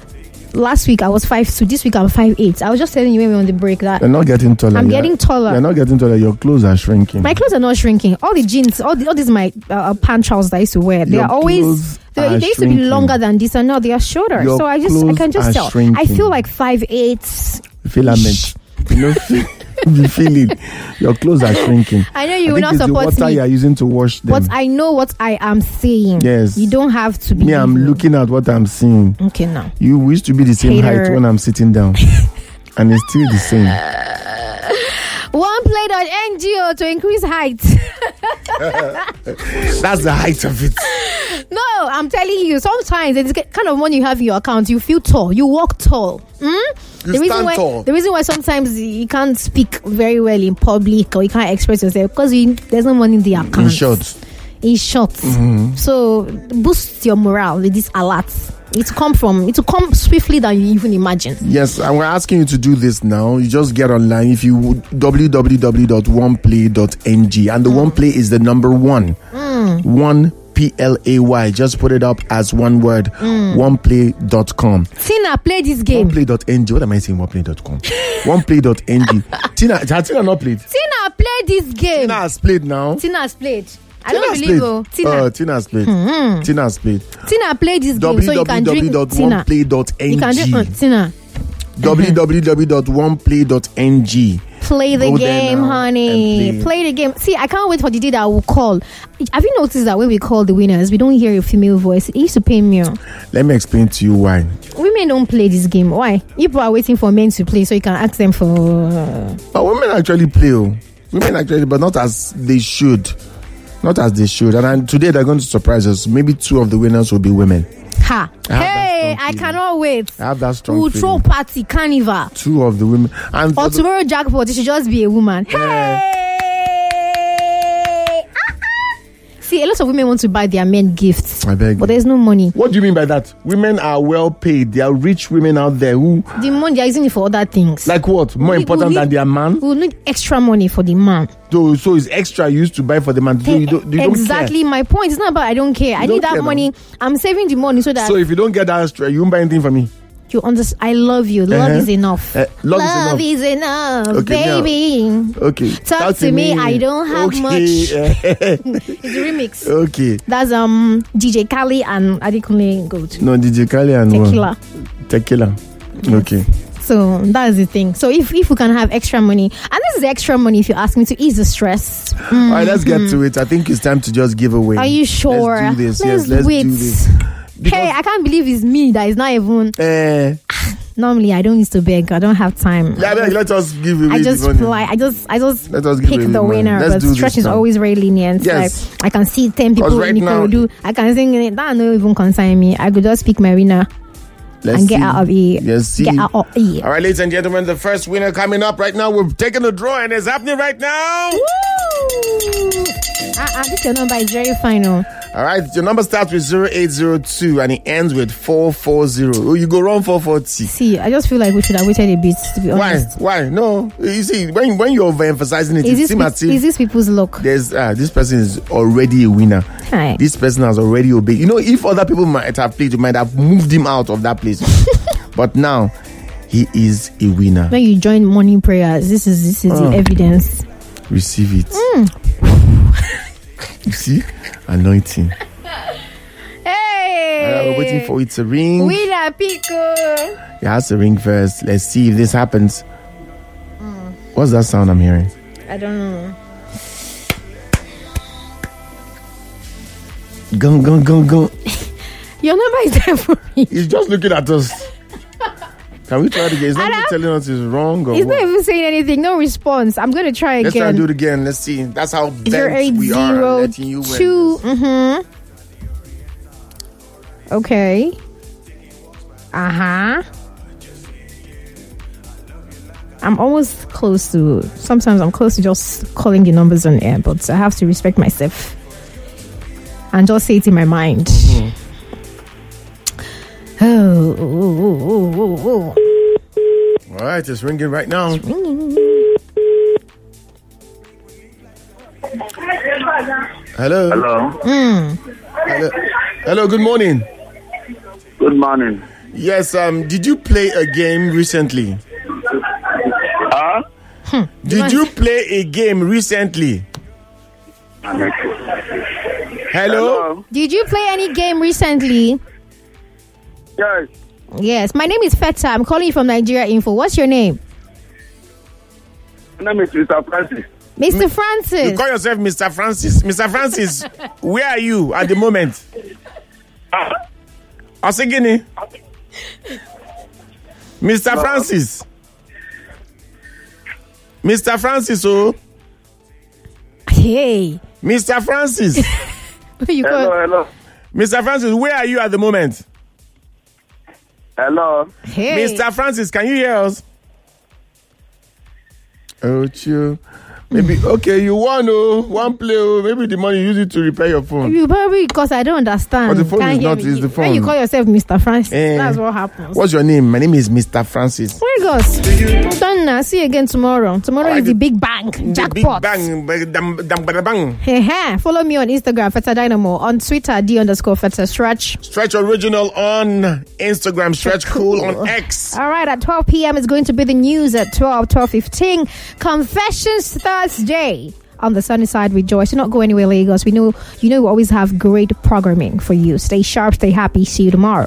Last week I was five two. This week I'm five eight. I was just telling you when we were on the break that You're not getting taller. I'm You're- getting taller. You're not getting taller. Your clothes are shrinking. my clothes are not shrinking. All the jeans, all, the, all these my uh, pant trousers that I used to wear, they Your are always clothes they, are they used to be shrinking. longer than this, and now they are shorter. Your so I just I clothes can just are tell. I shrinking. feel like five eight. Filament. You know, you feel it. Your clothes are shrinking. I know you I will think not it's the support water me. you are using to wash them. But I know what I am saying. Yes. You don't have to be. Me, I'm evil. looking at what I'm seeing. Okay, now. You we used to be the same Hater. height when I'm sitting down, and it's still the same. One play dot N G O to increase height. That's the height of it. No, I'm telling you, sometimes it's the kind of money you have in your account, you feel tall, you walk tall. Mm? You the reason stand why, tall. The reason why sometimes you can't speak very well in public or you can't express yourself because you, there's no money in the account. In short, In short. Mm-hmm. So boost your morale with this alert. It come from it will come swiftly than you even imagine. yes, and we're asking you to do this now. You just get online if you would, w w w dot one play dot N G, and the one play is the number one. One P L A Y. Just put it up as one word. one play dot com. Tina, play this game. one play dot N G. What am I saying? one play dot com. one play dot N G. Tina, has Tina not played? Tina, play this game. Tina has played now. Tina has played. I Tina don't has believe played. oh. Tina. Uh, Tina has played. Tina has played. Tina, play this game so you can drink w w w dot one Tina. play dot N G. You can drink uh, Tina. w w w dot one play dot N G. Play the Go there game, now honey. and Play. play. the game. See, I can't wait for the day that I will call. Have you noticed that when we call the winners, we don't hear a female voice? It used to pain me. Let me explain to you why. Women don't play this game. Why? People are waiting for men to play so you can ask them for. But women actually play. Oh. Women actually, but not as they should. Not as they should. And then today they're going to surprise us. Maybe two of the winners will be women. Ha! I have that Hey, strong I feeling. cannot wait. I have that strong We'll feeling. throw party, carnival. Two of the women. And Or for the- tomorrow jackpot, it should just be a woman. Yeah. Hey! Ah, ah. See, a lot of women want to buy their men gifts, I beg but you. there's no money. What do you mean by that? Women are well paid. There are rich women out there who, The money they are using it for other things. like what? More We- we important need- than their man? We'll need extra money for the man. So, so it's extra used to buy for the man. So you don't, you don't exactly my point. It's not about I don't care. I don't need that care, money. I'm saving the money so that care. So if you don't get that extra, you won't buy anything for me. you understand. I love you. Love Uh-huh. is enough. Uh, love is enough. is enough, Okay, now- baby. Okay. Talk to me, I don't have okay. much. It's a remix. Okay. That's um D J Kali and Adekunle Gold. No, D J Kali and Tequila. What? Tequila. Okay. So that's the thing. So if, if we can have extra money, and this is extra money if you ask me, to ease the stress. All right, let's get to it. I think it's time to just give away. Are you sure? Let's do this. Let's yes, let's wait. do this. Hey, I can't believe it's me that is not even. Eh, Normally, I don't used to beg. I don't have time. yeah, beg, let us give away I just the money. fly. I just, I just Let us give pick away the the money. winner. Let's But do this stretch is now. always very lenient. Yes. Like I can see ten 'Cause people right in now- Ikorodu. I can sing it. That no even concern me. I could just pick my winner Let's and get see. out of here. Yes, see. Get out of here. All right, ladies and gentlemen, the first winner coming up right now. We've taken the draw and it's happening right now. Woo! Ah, ah, this your number is very final. All right, your number starts with zero eight zero two and it ends with four four zero. Oh, you go wrong four forty. See, I just feel like we should have waited a bit. To be Why? honest, Why? No. You see, when when you're overemphasizing it, is it this seems as pe- if is this people's luck? there's uh, this person is already a winner. Hi. This person has already obeyed. You know, if other people might have played, you might have moved him out of that place. But now he is a winner. When you join morning prayers, this is this is Oh. the evidence. Receive it. Mm. You see, anointing. Hey, Uh, we're waiting for it to ring. winner Pico. It has to ring first. Let's see if this happens. What's that sound I'm hearing? I don't know. Gung, gung, gung, gung. Your number is there for me. He's just looking at us. Can we try it again? He's not I don't- telling us it's wrong or He's what. not even saying anything. No response. I'm gonna try Let's try and do again. it again. Let's see. That's how Zero bent eight we are zero letting you win. two. this. Mm-hmm. Okay. Uh huh. I'm almost close to. Sometimes I'm close to just calling the numbers on air, but I have to respect myself and just say it in my mind. Mm-hmm. Oh, oh, oh, oh, oh, oh. All right, it's ringing right now. Hello. Hello. Hello. Hello. Good morning. Good morning. Yes. Um. Did you play a game recently? Huh? Did you play a game recently? Hello. Did you play any game recently? Yes. Yes. My name is Feta. I'm calling you from Nigeria Info. What's your name? My name is Mister Francis. Mister Francis. You call yourself Mister Francis. Mister Francis, where are you at the moment? Osegini. Mister Francis. Mister Francis, oh. Hey. Mister Francis. You Hello, call, hello. Mister Francis, where are you at the moment? Hello. hey. Mister Francis, can you hear us? Oh, chill. Maybe, okay, you won, oh, one play, oh, maybe the money you use it to repair your phone. You probably because I don't understand. But the phone Can't is hear not- me. it's the When you phone. call yourself Mister Francis, Eh. that's what happens. What's your name? My name is Mister Francis. Where it goes? I'm done now. See you again tomorrow. Tomorrow Alright, is the the- big bang. The Jackpot. Big bang, bang, dam, dam, bada, bang. Hey, hey. Follow me on Instagram, Feta Dynamo. On Twitter, D underscore Feta Stretch. Stretch Original on Instagram, Stretch Cool on X. All right, at twelve p.m. is going to be the news at twelve, twelve fifteen. Confessions Thursday on the sunny side with Joyce. Do not go anywhere, Lagos. We know you know we always have great programming for you. Stay sharp, stay happy. See you tomorrow.